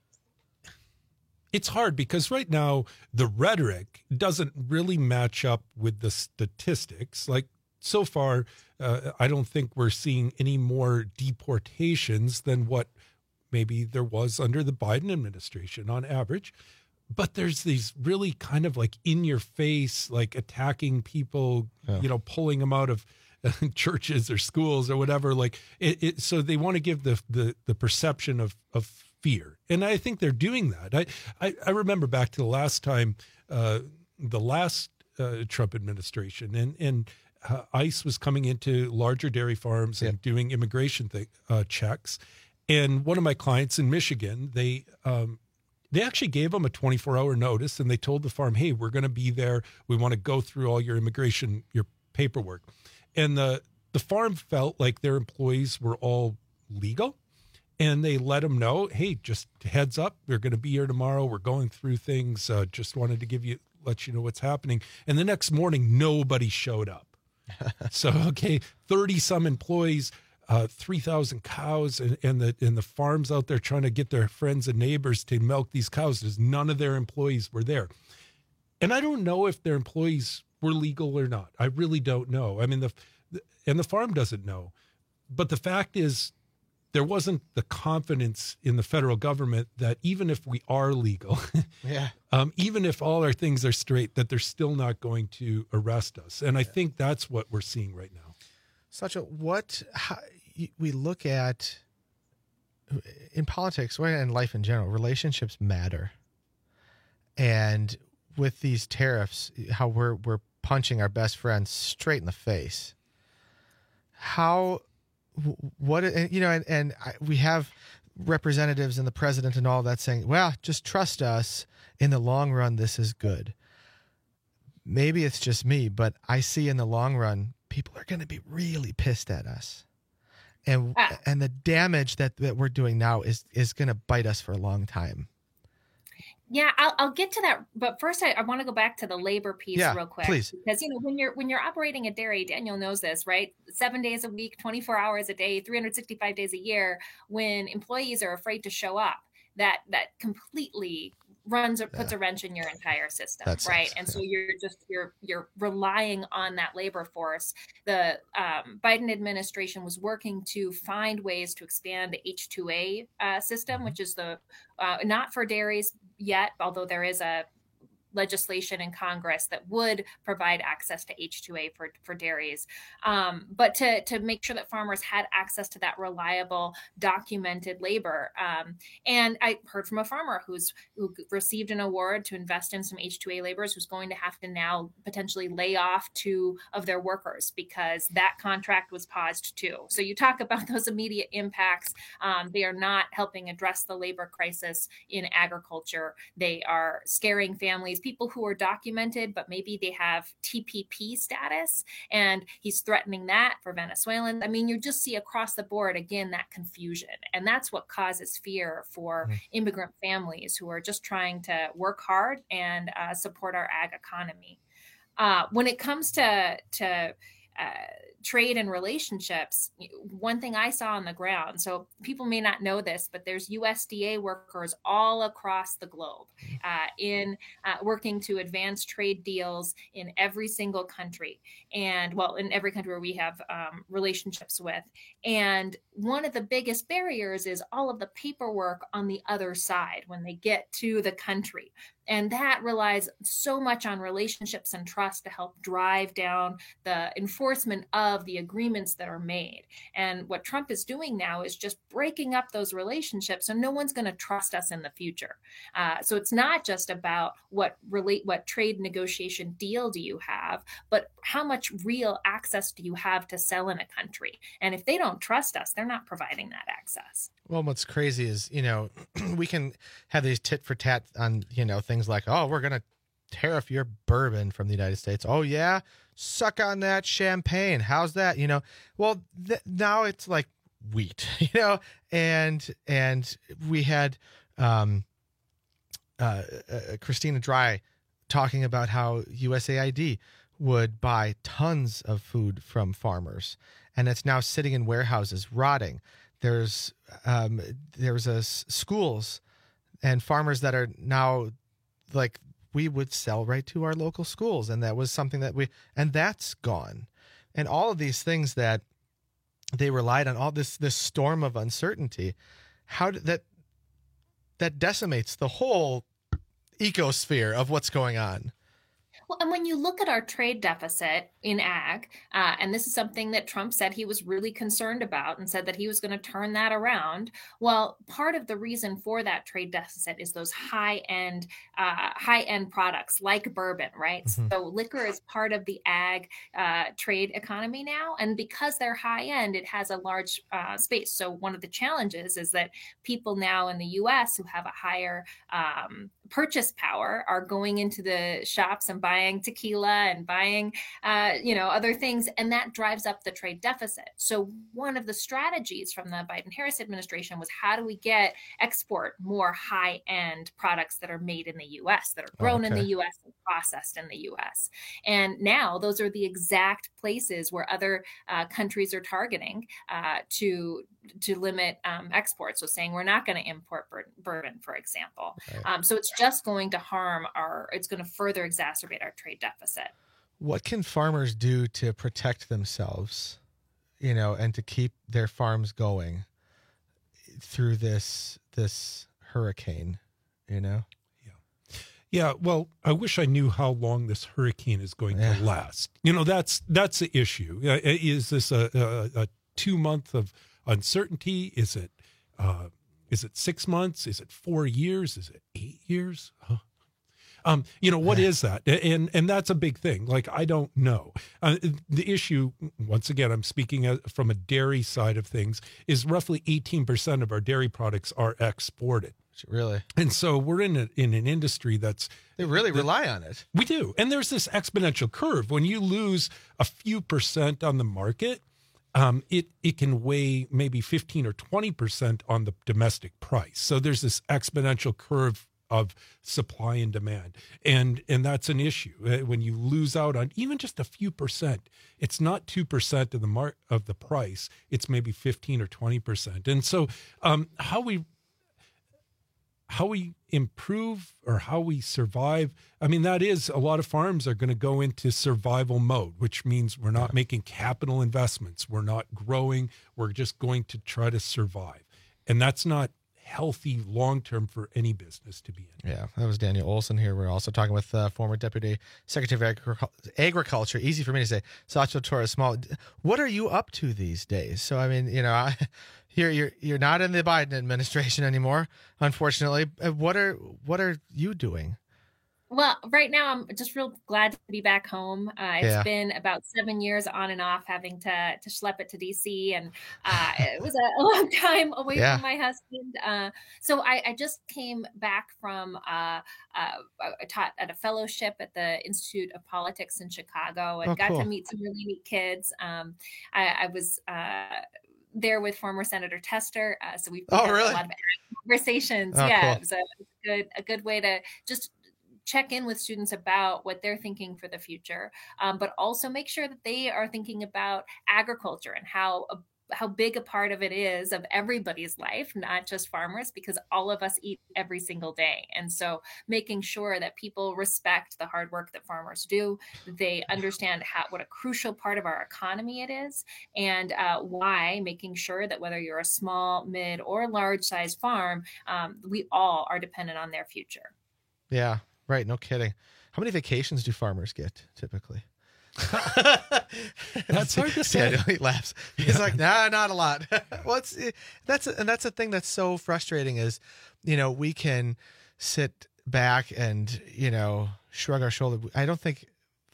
it's hard because right now the rhetoric doesn't really match up with the statistics. Like so far, uh, I don't think we're seeing any more deportations than what maybe there was under the Biden administration on average. But there's these really kind of like in your face, like attacking people, yeah. you know, pulling them out of churches or schools or whatever. Like it, it so they want to give the, the, the perception of, of fear. And I think they're doing that. I, I, I remember back to the last time, uh, the last uh, Trump administration and, and uh, ICE was coming into larger dairy farms yeah. and doing immigration th- uh, checks. And one of my clients in Michigan, they, um, They actually gave them a twenty-four hour notice, and they told the farm, hey, we're going to be there. We want to go through all your immigration, your paperwork. And the, the farm felt like their employees were all legal, and they let them know, hey, just heads up, we're going to be here tomorrow. We're going through things. Uh, just wanted to give you, let you know what's happening. And the next morning, nobody showed up. So, okay, thirty some employees, Uh, three thousand cows, and, and the and the farms out there trying to get their friends and neighbors to milk these cows because none of their employees were there. And I don't know if their employees were legal or not. I really don't know. I mean, the, the and the farm doesn't know. But the fact is, there wasn't the confidence in the federal government that even if we are legal, yeah, um, even if all our things are straight, that they're still not going to arrest us. And I think that's what we're seeing right now. Such a what how, we look at in politics or in life in general, relationships matter. And with these tariffs, how we're we're punching our best friends straight in the face. How, what, you know, and, and I, we have representatives and the president and all that saying, well, just trust us. In the long run, this is good. Maybe it's just me, but I see in the long run, people are going to be really pissed at us. And ah. and the damage that, that we're doing now is, is going to bite us for a long time. Yeah, I'll, I'll get to that. But first, I, I want to go back to the labor piece yeah, real quick. Please. Because, you know, when you're when you're operating a dairy, Daniel knows this, right? Seven days a week, twenty-four hours a day, three hundred sixty-five days a year, when employees are afraid to show up, that that completely runs or puts yeah. a wrench in your entire system, That's right? it. And so you're just you're you're relying on that labor force. The um, Biden administration was working to find ways to expand the H two A uh, system, which is the uh, not for dairies yet, although there is a legislation in Congress that would provide access to H two A for, for dairies. Um, but to, to make sure that farmers had access to that reliable, documented labor. Um, and I heard from a farmer who's who received an award to invest in some H two A laborers who's going to have to now potentially lay off two of their workers because that contract was paused too. So you talk about those immediate impacts. Um, they are not helping address the labor crisis in agriculture. They are scaring families, people who are documented, but maybe they have T P P status, and he's threatening that for Venezuelans. I mean, you just see across the board, again, that confusion. And that's what causes fear for mm. immigrant families who are just trying to work hard and uh, support our ag economy. Uh, when it comes to, to uh, trade and relationships, one thing I saw on the ground, so people may not know this, but there's U S D A workers all across the globe uh, in uh, working to advance trade deals in every single country. And well, in every country where we have um, relationships with. And one of the biggest barriers is all of the paperwork on the other side when they get to the country. And that relies so much on relationships and trust to help drive down the enforcement of the agreements that are made. And what Trump is doing now is just breaking up those relationships, so no one's going to trust us in the future. Uh, so it's not just about what relate what trade negotiation deal do you have, but how much real access do you have to sell in a country? And if they don't trust us, they're not providing that access. Well, what's crazy is, you know, we can have these tit for tat on, you know, things like, oh, we're going to tariff your bourbon from the United States. Oh, yeah. Suck on that champagne. How's that? You know, well, th- now it's like wheat, you know, and and we had um, uh, uh, Christina Dry talking about how U S A I D would buy tons of food from farmers, and it's now sitting in warehouses rotting. There's um, there's a s- schools and farmers that are now like, we would sell right to our local schools. And that was something that we, and that's gone. And all of these things that they relied on, all this, this storm of uncertainty, how did that, that decimates the whole ecosphere of what's going on. Well, and when you look at our trade deficit in ag, uh, and this is something that Trump said he was really concerned about and said that he was going to turn that around. Well, part of the reason for that trade deficit is those high-end, uh, high-end products like bourbon, right? Mm-hmm. So liquor is part of the ag uh, trade economy now, and because they're high-end, it has a large uh, space. So one of the challenges is that people now in the U S who have a higher um, purchase power are going into the shops and buying tequila and buying, uh, you know, other things, and that drives up the trade deficit. So one of the strategies from the Biden-Harris administration was, how do we get export more high-end products that are made in the U S, that are grown okay. in the U S and processed in the U S? And now those are the exact places where other uh, countries are targeting uh, to to limit um, exports. So saying we're not going to import bur- bourbon, for example. Right. Um, so it's just going to harm our, it's going to further exacerbate our trade deficit. What can farmers do to protect themselves, you know, and to keep their farms going through this this hurricane, you know? Yeah, well, I wish I knew how long this hurricane is going Yeah. to last. You know, that's that's the issue. Uh, Is this a, a, a two month of uncertainty? Is it uh, is it six months? Is it four years? Is it eight years? Huh. Um, you know, what is that? And and that's a big thing. Like, I don't know. Uh, the issue, once again, I'm speaking as, from a dairy side of things, is roughly eighteen percent of our dairy products are exported. Really? And so we're in a, in an industry that's... They really rely on it. We do. And there's this exponential curve. When you lose a few percent on the market, um, it, it can weigh maybe fifteen or twenty percent on the domestic price. So there's this exponential curve of supply and demand. And and that's an issue. Uh, When you lose out on even just a few percent, it's not two percent of the mar- of the price. It's maybe fifteen or twenty percent. And so um, how we how we improve or how we survive, I mean, that is, a lot of farms are going to go into survival mode, which means we're not making capital investments. We're not growing. We're just going to try to survive. And that's not healthy long-term for any business to be in. Yeah, that was Daniel Olson here. We're also talking with uh, former Deputy Secretary of Agric- Agriculture. Easy for me to say, Satchel Torres Small. What are you up to these days? So, I mean, you know, I, you're you're you're not in the Biden administration anymore, unfortunately. What are what are you doing? Well, right now I'm just real glad to be back home. Uh, it's Yeah. been about seven years on and off having to to schlep it to D C, and uh, it was a, a long time away Yeah. from my husband. Uh, so I, I just came back from uh, uh, I taught at a fellowship at the Institute of Politics in Chicago, and Oh, got cool. to meet some really neat kids. Um, I, I was uh, there with former Senator Tester, uh, so we Oh, had really? a lot of conversations. Oh, yeah, cool. it was a good a good way to just check in with students about what they're thinking for the future, um, but also make sure that they are thinking about agriculture and how how big a part of it is of everybody's life, not just farmers, because all of us eat every single day. And so making sure that people respect the hard work that farmers do, that they understand how, what a crucial part of our economy it is, and uh, why, making sure that whether you're a small, mid, or large size farm, um, we all are dependent on their future. Yeah, right. No kidding. How many vacations do farmers get typically? That's hard to say. Yeah, I know, he laughs. He's like, nah, not a lot. Well, it's, that's and that's the thing that's so frustrating is, you know, we can sit back and, you know, shrug our shoulder. I don't think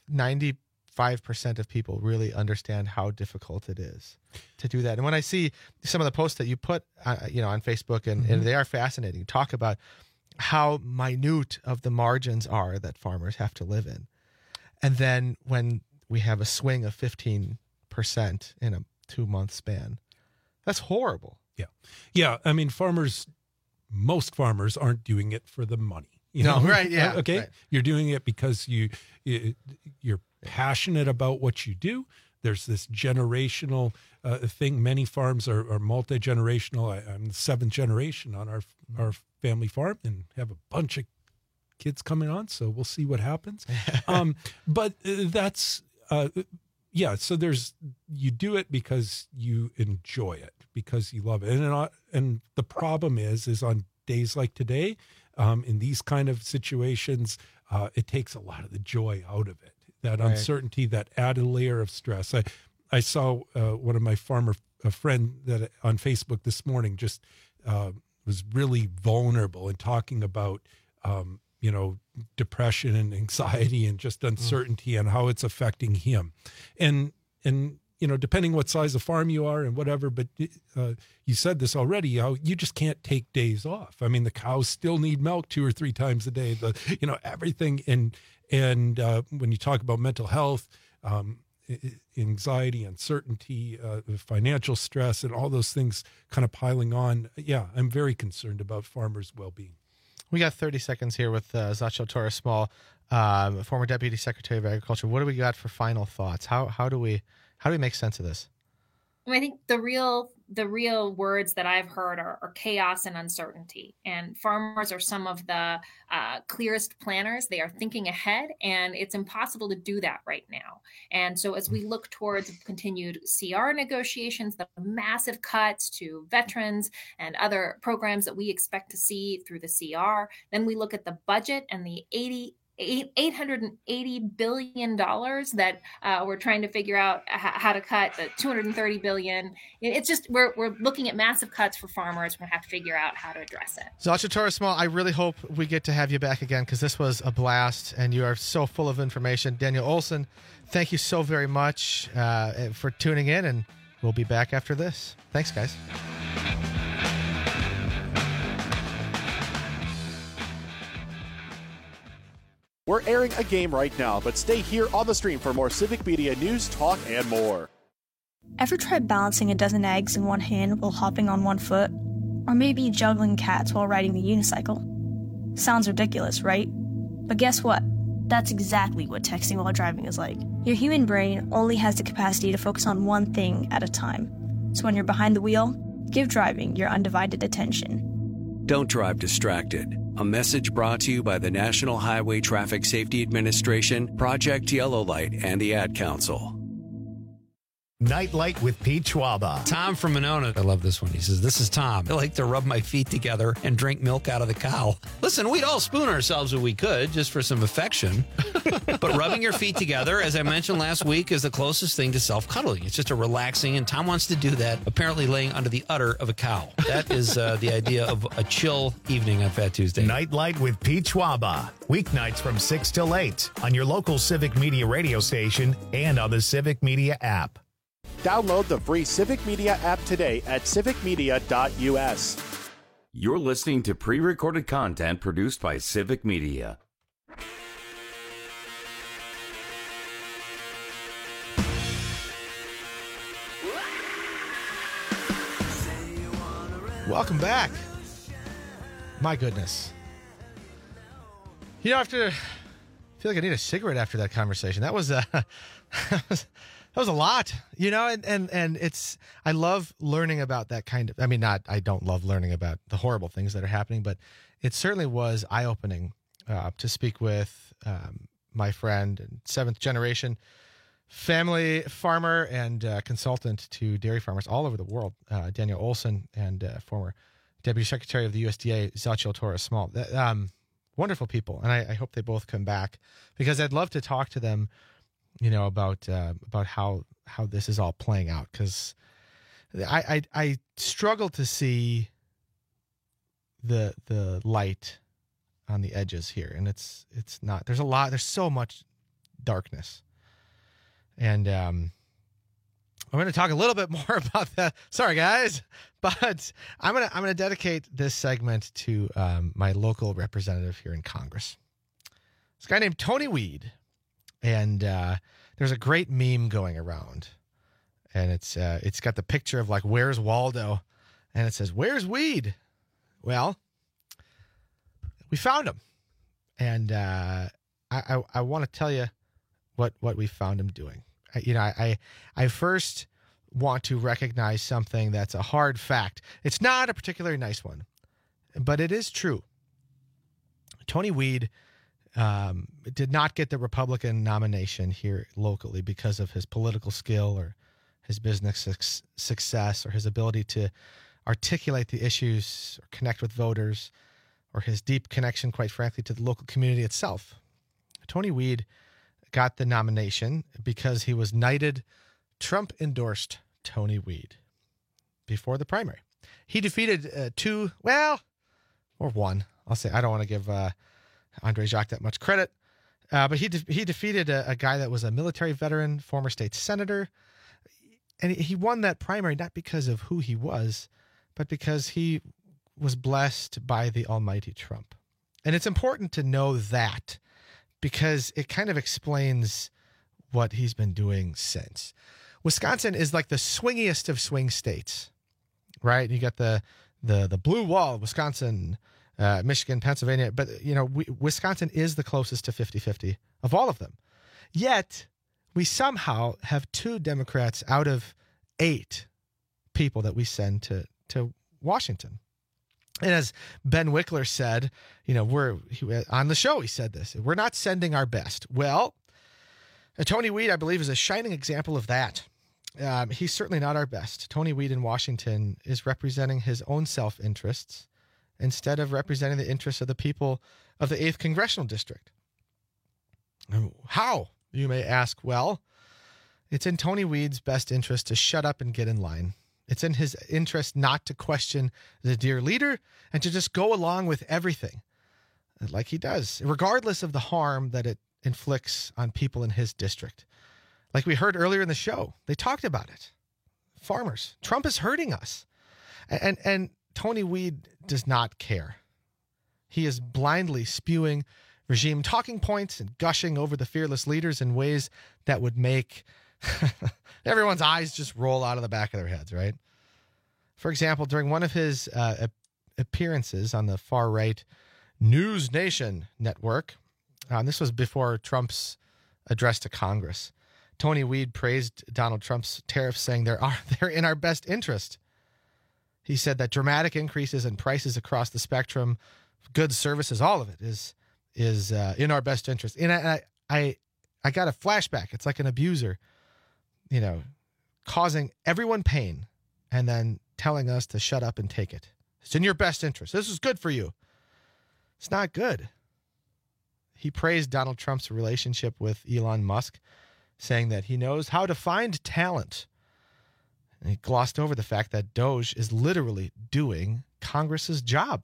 ninety-five percent of people really understand how difficult it is to do that. And when I see some of the posts that you put, uh, you know, on Facebook, and, Mm-hmm. and they are fascinating, talk about how minute of the margins are that farmers have to live in. And then when we have a swing of fifteen percent in a two month span, that's horrible. Yeah. Yeah. I mean, farmers, most farmers aren't doing it for the money. You No, know? right, yeah, Okay. right. You're doing it because you, you you're passionate about what you do. There's this generational uh, thing. Many farms are, are multi-generational. I, I'm the seventh generation on our our family farm and have a bunch of kids coming on, so we'll see what happens. um, but uh, that's uh, yeah. So there's you do it because you enjoy it, because you love it, and and, and the problem is is on days like today, um, in these kind of situations, uh, it takes a lot of the joy out of it. That Right. uncertainty, that added layer of stress. I I saw uh, one of my farmer a friend that on Facebook this morning just uh, was really vulnerable and talking about. Um, you know, depression and anxiety and just uncertainty and how it's affecting him. And, and, you know, depending what size of farm you are and whatever, but uh, you said this already, how you just can't take days off. I mean, the cows still need milk two or three times a day, the, you know, everything. And, and uh, when you talk about mental health, um, anxiety, uncertainty, uh, financial stress, and all those things kind of piling on. Yeah, I'm very concerned about farmers' well-being. We got thirty seconds here with uh, Satchel Torres Small, um, former Deputy Secretary of Agriculture. What do we got for final thoughts? How how do we how do we make sense of this? I, mean, I think the real the real words that I've heard are, are chaos and uncertainty. And farmers are some of the uh, clearest planners. They are thinking ahead, and it's impossible to do that right now. And so as we look towards continued C R negotiations, the massive cuts to veterans and other programs that we expect to see through the C R, then we look at the budget and the eight hundred eighty billion dollars that uh, we're trying to figure out h- how to cut, the two hundred thirty billion dollars. It's just, we're we're looking at massive cuts for farmers. We're going to have to figure out how to address it. Zalcha Torres Small, I really hope we get to have you back again, because this was a blast and you are so full of information. Danielle Olson, thank you so very much uh, for tuning in, and we'll be back after this. Thanks, guys. We're airing a game right now, but stay here on the stream for more Civic Media news, talk, and more. Ever tried balancing a dozen eggs in one hand while hopping on one foot? Or maybe juggling cats while riding the unicycle? Sounds ridiculous, right? But guess what? That's exactly what texting while driving is like. Your human brain only has the capacity to focus on one thing at a time. So when you're behind the wheel, give driving your undivided attention. Don't drive distracted. A message brought to you by the National Highway Traffic Safety Administration, Project Yellow Light, and the Ad Council. Nightlight with Pete Schwaba. Tom from Monona. I love this one. He says, this is Tom. I like to rub my feet together and drink milk out of the cow. Listen, we'd all spoon ourselves if we could, just for some affection. But rubbing your feet together, as I mentioned last week, is the closest thing to self-cuddling. It's just a relaxing, and Tom wants to do that, apparently laying under the udder of a cow. That is uh, the idea of a chill evening on Fat Tuesday. Nightlight with Pete Schwaba. Weeknights from six till eight on your local Civic Media radio station and on the Civic Media app. Download the free Civic Media app today at civic media dot u s. You're listening to pre-recorded content produced by Civic Media. Welcome back. My goodness. You know, after, I feel like I need a cigarette after that conversation. That was, uh, that was, that was a lot, you know, and, and, and it's, I love learning about that kind of, I mean, not, I don't love learning about the horrible things that are happening, but it certainly was eye-opening uh, to speak with um, my friend and seventh generation family farmer and uh, consultant to dairy farmers all over the world, uh, Danielle Olson, and uh, former Deputy Secretary of the U S D A, Zalcha Torres Small. Um, wonderful people, and I, I hope they both come back, because I'd love to talk to them, you know, about uh, about how how this is all playing out, because I, I I struggle to see the the light on the edges here, and it's it's not. There's a lot. There's so much darkness, and um, I'm going to talk a little bit more about that. Sorry, guys, but I'm gonna I'm gonna dedicate this segment to um, my local representative here in Congress. This guy named Tony Weed. And uh, there's a great meme going around, and it's uh, it's got the picture of like, where's Waldo, and it says, where's Weed? Well, we found him, and uh, I I, I want to tell you what what we found him doing. I, you know, I I first want to recognize something that's a hard fact. It's not a particularly nice one, but it is true. Tony Weed Um, did not get the Republican nomination here locally because of his political skill or his business su- success or his ability to articulate the issues or connect with voters or his deep connection, quite frankly, to the local community itself. Tony Weed got the nomination because he was knighted Trump-endorsed Tony Weed before the primary. He defeated uh, two, well, or one. I'll say, I don't want to give uh, Andre Jacques that much credit, uh, but he de- he defeated a, a guy that was a military veteran, former state senator, and he won that primary not because of who he was, but because he was blessed by the almighty Trump. And it's important to know that, because it kind of explains what he's been doing since. Wisconsin is like the swingiest of swing states, right? You got the the the blue wall of Wisconsin, Uh, Michigan, Pennsylvania, but, you know, we, Wisconsin is the closest to fifty-fifty of all of them. Yet, we somehow have two Democrats out of eight people that we send to, to Washington. And as Ben Wickler said, you know, we're he, on the show, he said this, we're not sending our best. Well, Tony Weed, I believe, is a shining example of that. Um, he's certainly not our best. Tony Weed in Washington is representing his own self-interests instead of representing the interests of the people of the eighth Congressional District. How, you may ask? Well, it's in Tony Weed's best interest to shut up and get in line. It's in his interest not to question the dear leader and to just go along with everything like he does, regardless of the harm that it inflicts on people in his district. Like we heard earlier in the show, they talked about it. Farmers. Trump is hurting us. And, and Tony Weed does not care. He is blindly spewing regime talking points and gushing over the fearless leaders in ways that would make everyone's eyes just roll out of the back of their heads, right? For example, during one of his uh, appearances on the far-right News Nation network, uh, this was before Trump's address to Congress, Tony Weed praised Donald Trump's tariffs, saying they're, are, they're in our best interest. He said that dramatic increases in prices across the spectrum, goods, services, all of it is is uh, in our best interest. And I, I, I got a flashback. It's like an abuser, you know, causing everyone pain and then telling us to shut up and take it. It's in your best interest. This is good for you. It's not good. He praised Donald Trump's relationship with Elon Musk, saying that he knows how to find talent. And he glossed over the fact that Doge is literally doing Congress's job.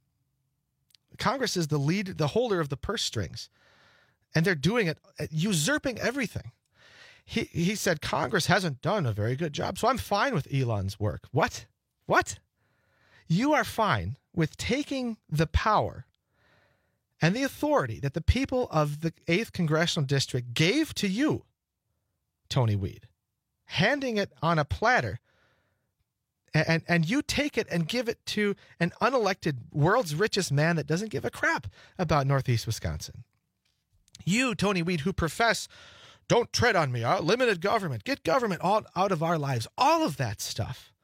Congress is the lead, the holder of the purse strings, and they're doing it, usurping everything. He he said Congress hasn't done a very good job, so I'm fine with Elon's work. What? What? You are fine with taking the power and the authority that the people of the eighth Congressional District gave to you, Tony Weed, handing it on a platter, and, and you take it and give it to an unelected world's richest man that doesn't give a crap about Northeast Wisconsin. You, Tony Weed, who profess, don't tread on me, our limited government, get government all out of our lives, all of that stuff.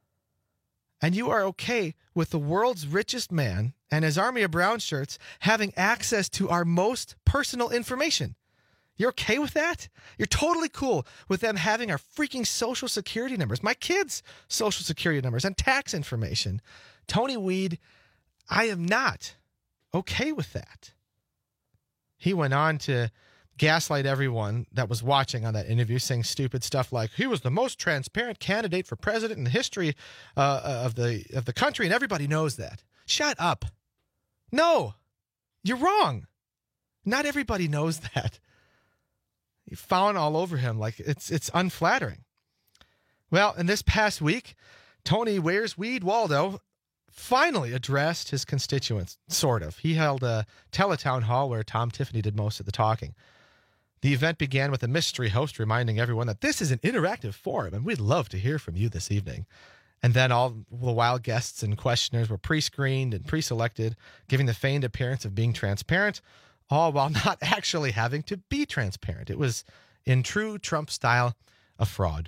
And you are okay with the world's richest man and his army of brown shirts having access to our most personal information. You're okay with that? You're totally cool with them having our freaking social security numbers, my kids' social security numbers, and tax information. Tony Weed, I am not okay with that. He went on to gaslight everyone that was watching on that interview, saying stupid stuff like he was the most transparent candidate for president in the history uh, of the of the country, and everybody knows that. Shut up. No, you're wrong. Not everybody knows that. You fawn all over him like it's it's unflattering. Well, in this past week, Tony Where's Weed Waldo finally addressed his constituents, sort of. He held a teletown hall where Tom Tiffany did most of the talking. The event began with a mystery host reminding everyone that this is an interactive forum and we'd love to hear from you this evening. And then all the wild guests and questioners were pre-screened and pre-selected, giving the feigned appearance of being transparent, all while not actually having to be transparent. It was, in true Trump style, a fraud.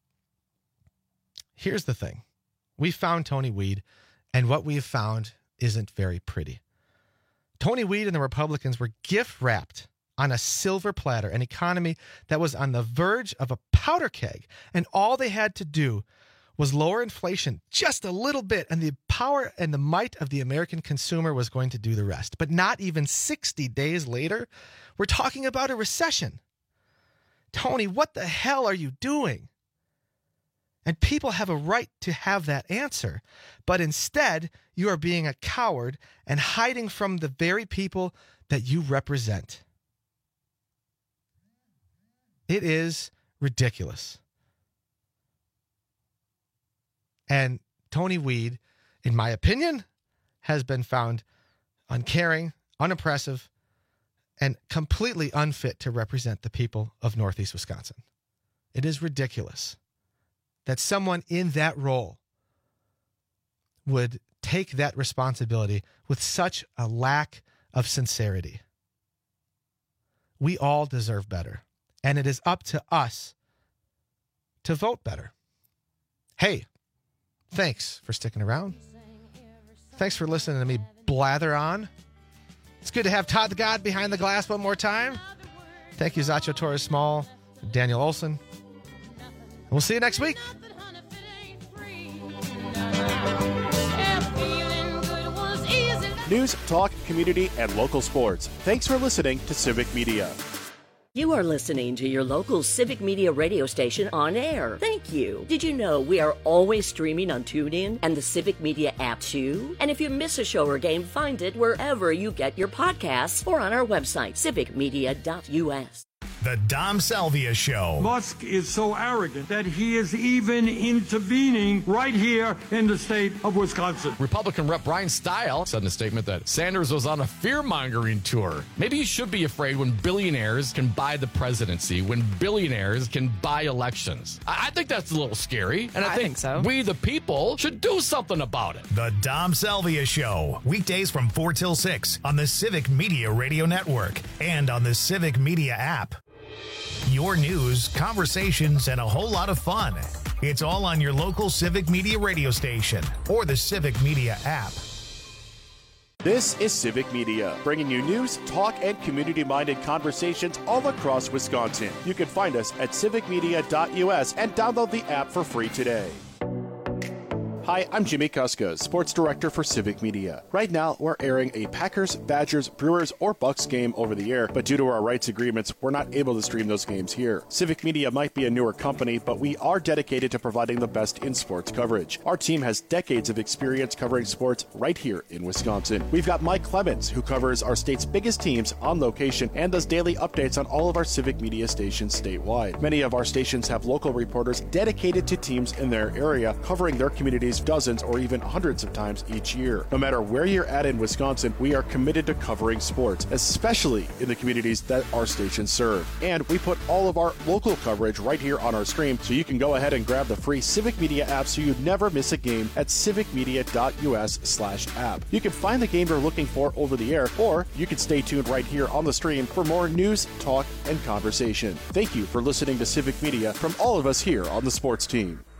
Here's the thing. We found Tony Weed, and what we have found isn't very pretty. Tony Weed and the Republicans were gift-wrapped on a silver platter, an economy that was on the verge of a powder keg, and all they had to do was lower inflation just a little bit, and the power and the might of the American consumer was going to do the rest. But not even sixty days later, we're talking about a recession. Tony, what the hell are you doing? And people have a right to have that answer. But instead, you are being a coward and hiding from the very people that you represent. It is ridiculous. And Tony Weed, in my opinion, has been found uncaring, unimpressive, and completely unfit to represent the people of Northeast Wisconsin. It is ridiculous that someone in that role would take that responsibility with such a lack of sincerity. We all deserve better, and it is up to us to vote better. Hey, Thanks for sticking around. Thanks for listening to me blather on. It's good to have Todd the God behind the glass one more time. Thank you, Zacho Torres Small, Daniel Olson. We'll see you next week. News, talk, community, and local sports. Thanks for listening to Civic Media. You are listening to your local Civic Media radio station on air. Thank you. Did you know we are always streaming on TuneIn and the Civic Media app too? And if you miss a show or game, find it wherever you get your podcasts or on our website, civic media dot u s. The Dom Salvia Show. Musk is so arrogant that he is even intervening right here in the state of Wisconsin. Republican Rep Brian Stile said in a statement that Sanders was on a fear-mongering tour. Maybe you should be afraid when billionaires can buy the presidency, when billionaires can buy elections. I, I think that's a little scary, and I, I think, think so. We, the people, should do something about it. The Dom Salvia Show. Weekdays from four till six on the Civic Media Radio Network and on the Civic Media app. Your news, conversations, and a whole lot of fun. It's all on your local Civic Media radio station or the Civic Media app. This is Civic Media, bringing you news, talk, and community-minded conversations all across Wisconsin. You can find us at civic media dot u s and download the app for free today. Hi, I'm Jimmy Kuska, Sports Director for Civic Media. Right now, we're airing a Packers, Badgers, Brewers, or Bucks game over the air, but due to our rights agreements, we're not able to stream those games here. Civic Media might be a newer company, but we are dedicated to providing the best in sports coverage. Our team has decades of experience covering sports right here in Wisconsin. We've got Mike Clemens, who covers our state's biggest teams on location and does daily updates on all of our Civic Media stations statewide. Many of our stations have local reporters dedicated to teams in their area, covering their communities dozens or even hundreds of times each year. No matter where you're at in Wisconsin, we are committed to covering sports, especially in the communities that our stations serve. And we put all of our local coverage right here on our stream, so you can go ahead and grab the free Civic Media app so you never miss a game at civic media dot u s slash app. You can find the game you're looking for over the air, or you can stay tuned right here on the stream for more news, talk, and conversation. Thank you for listening to Civic Media from all of us here on the sports team.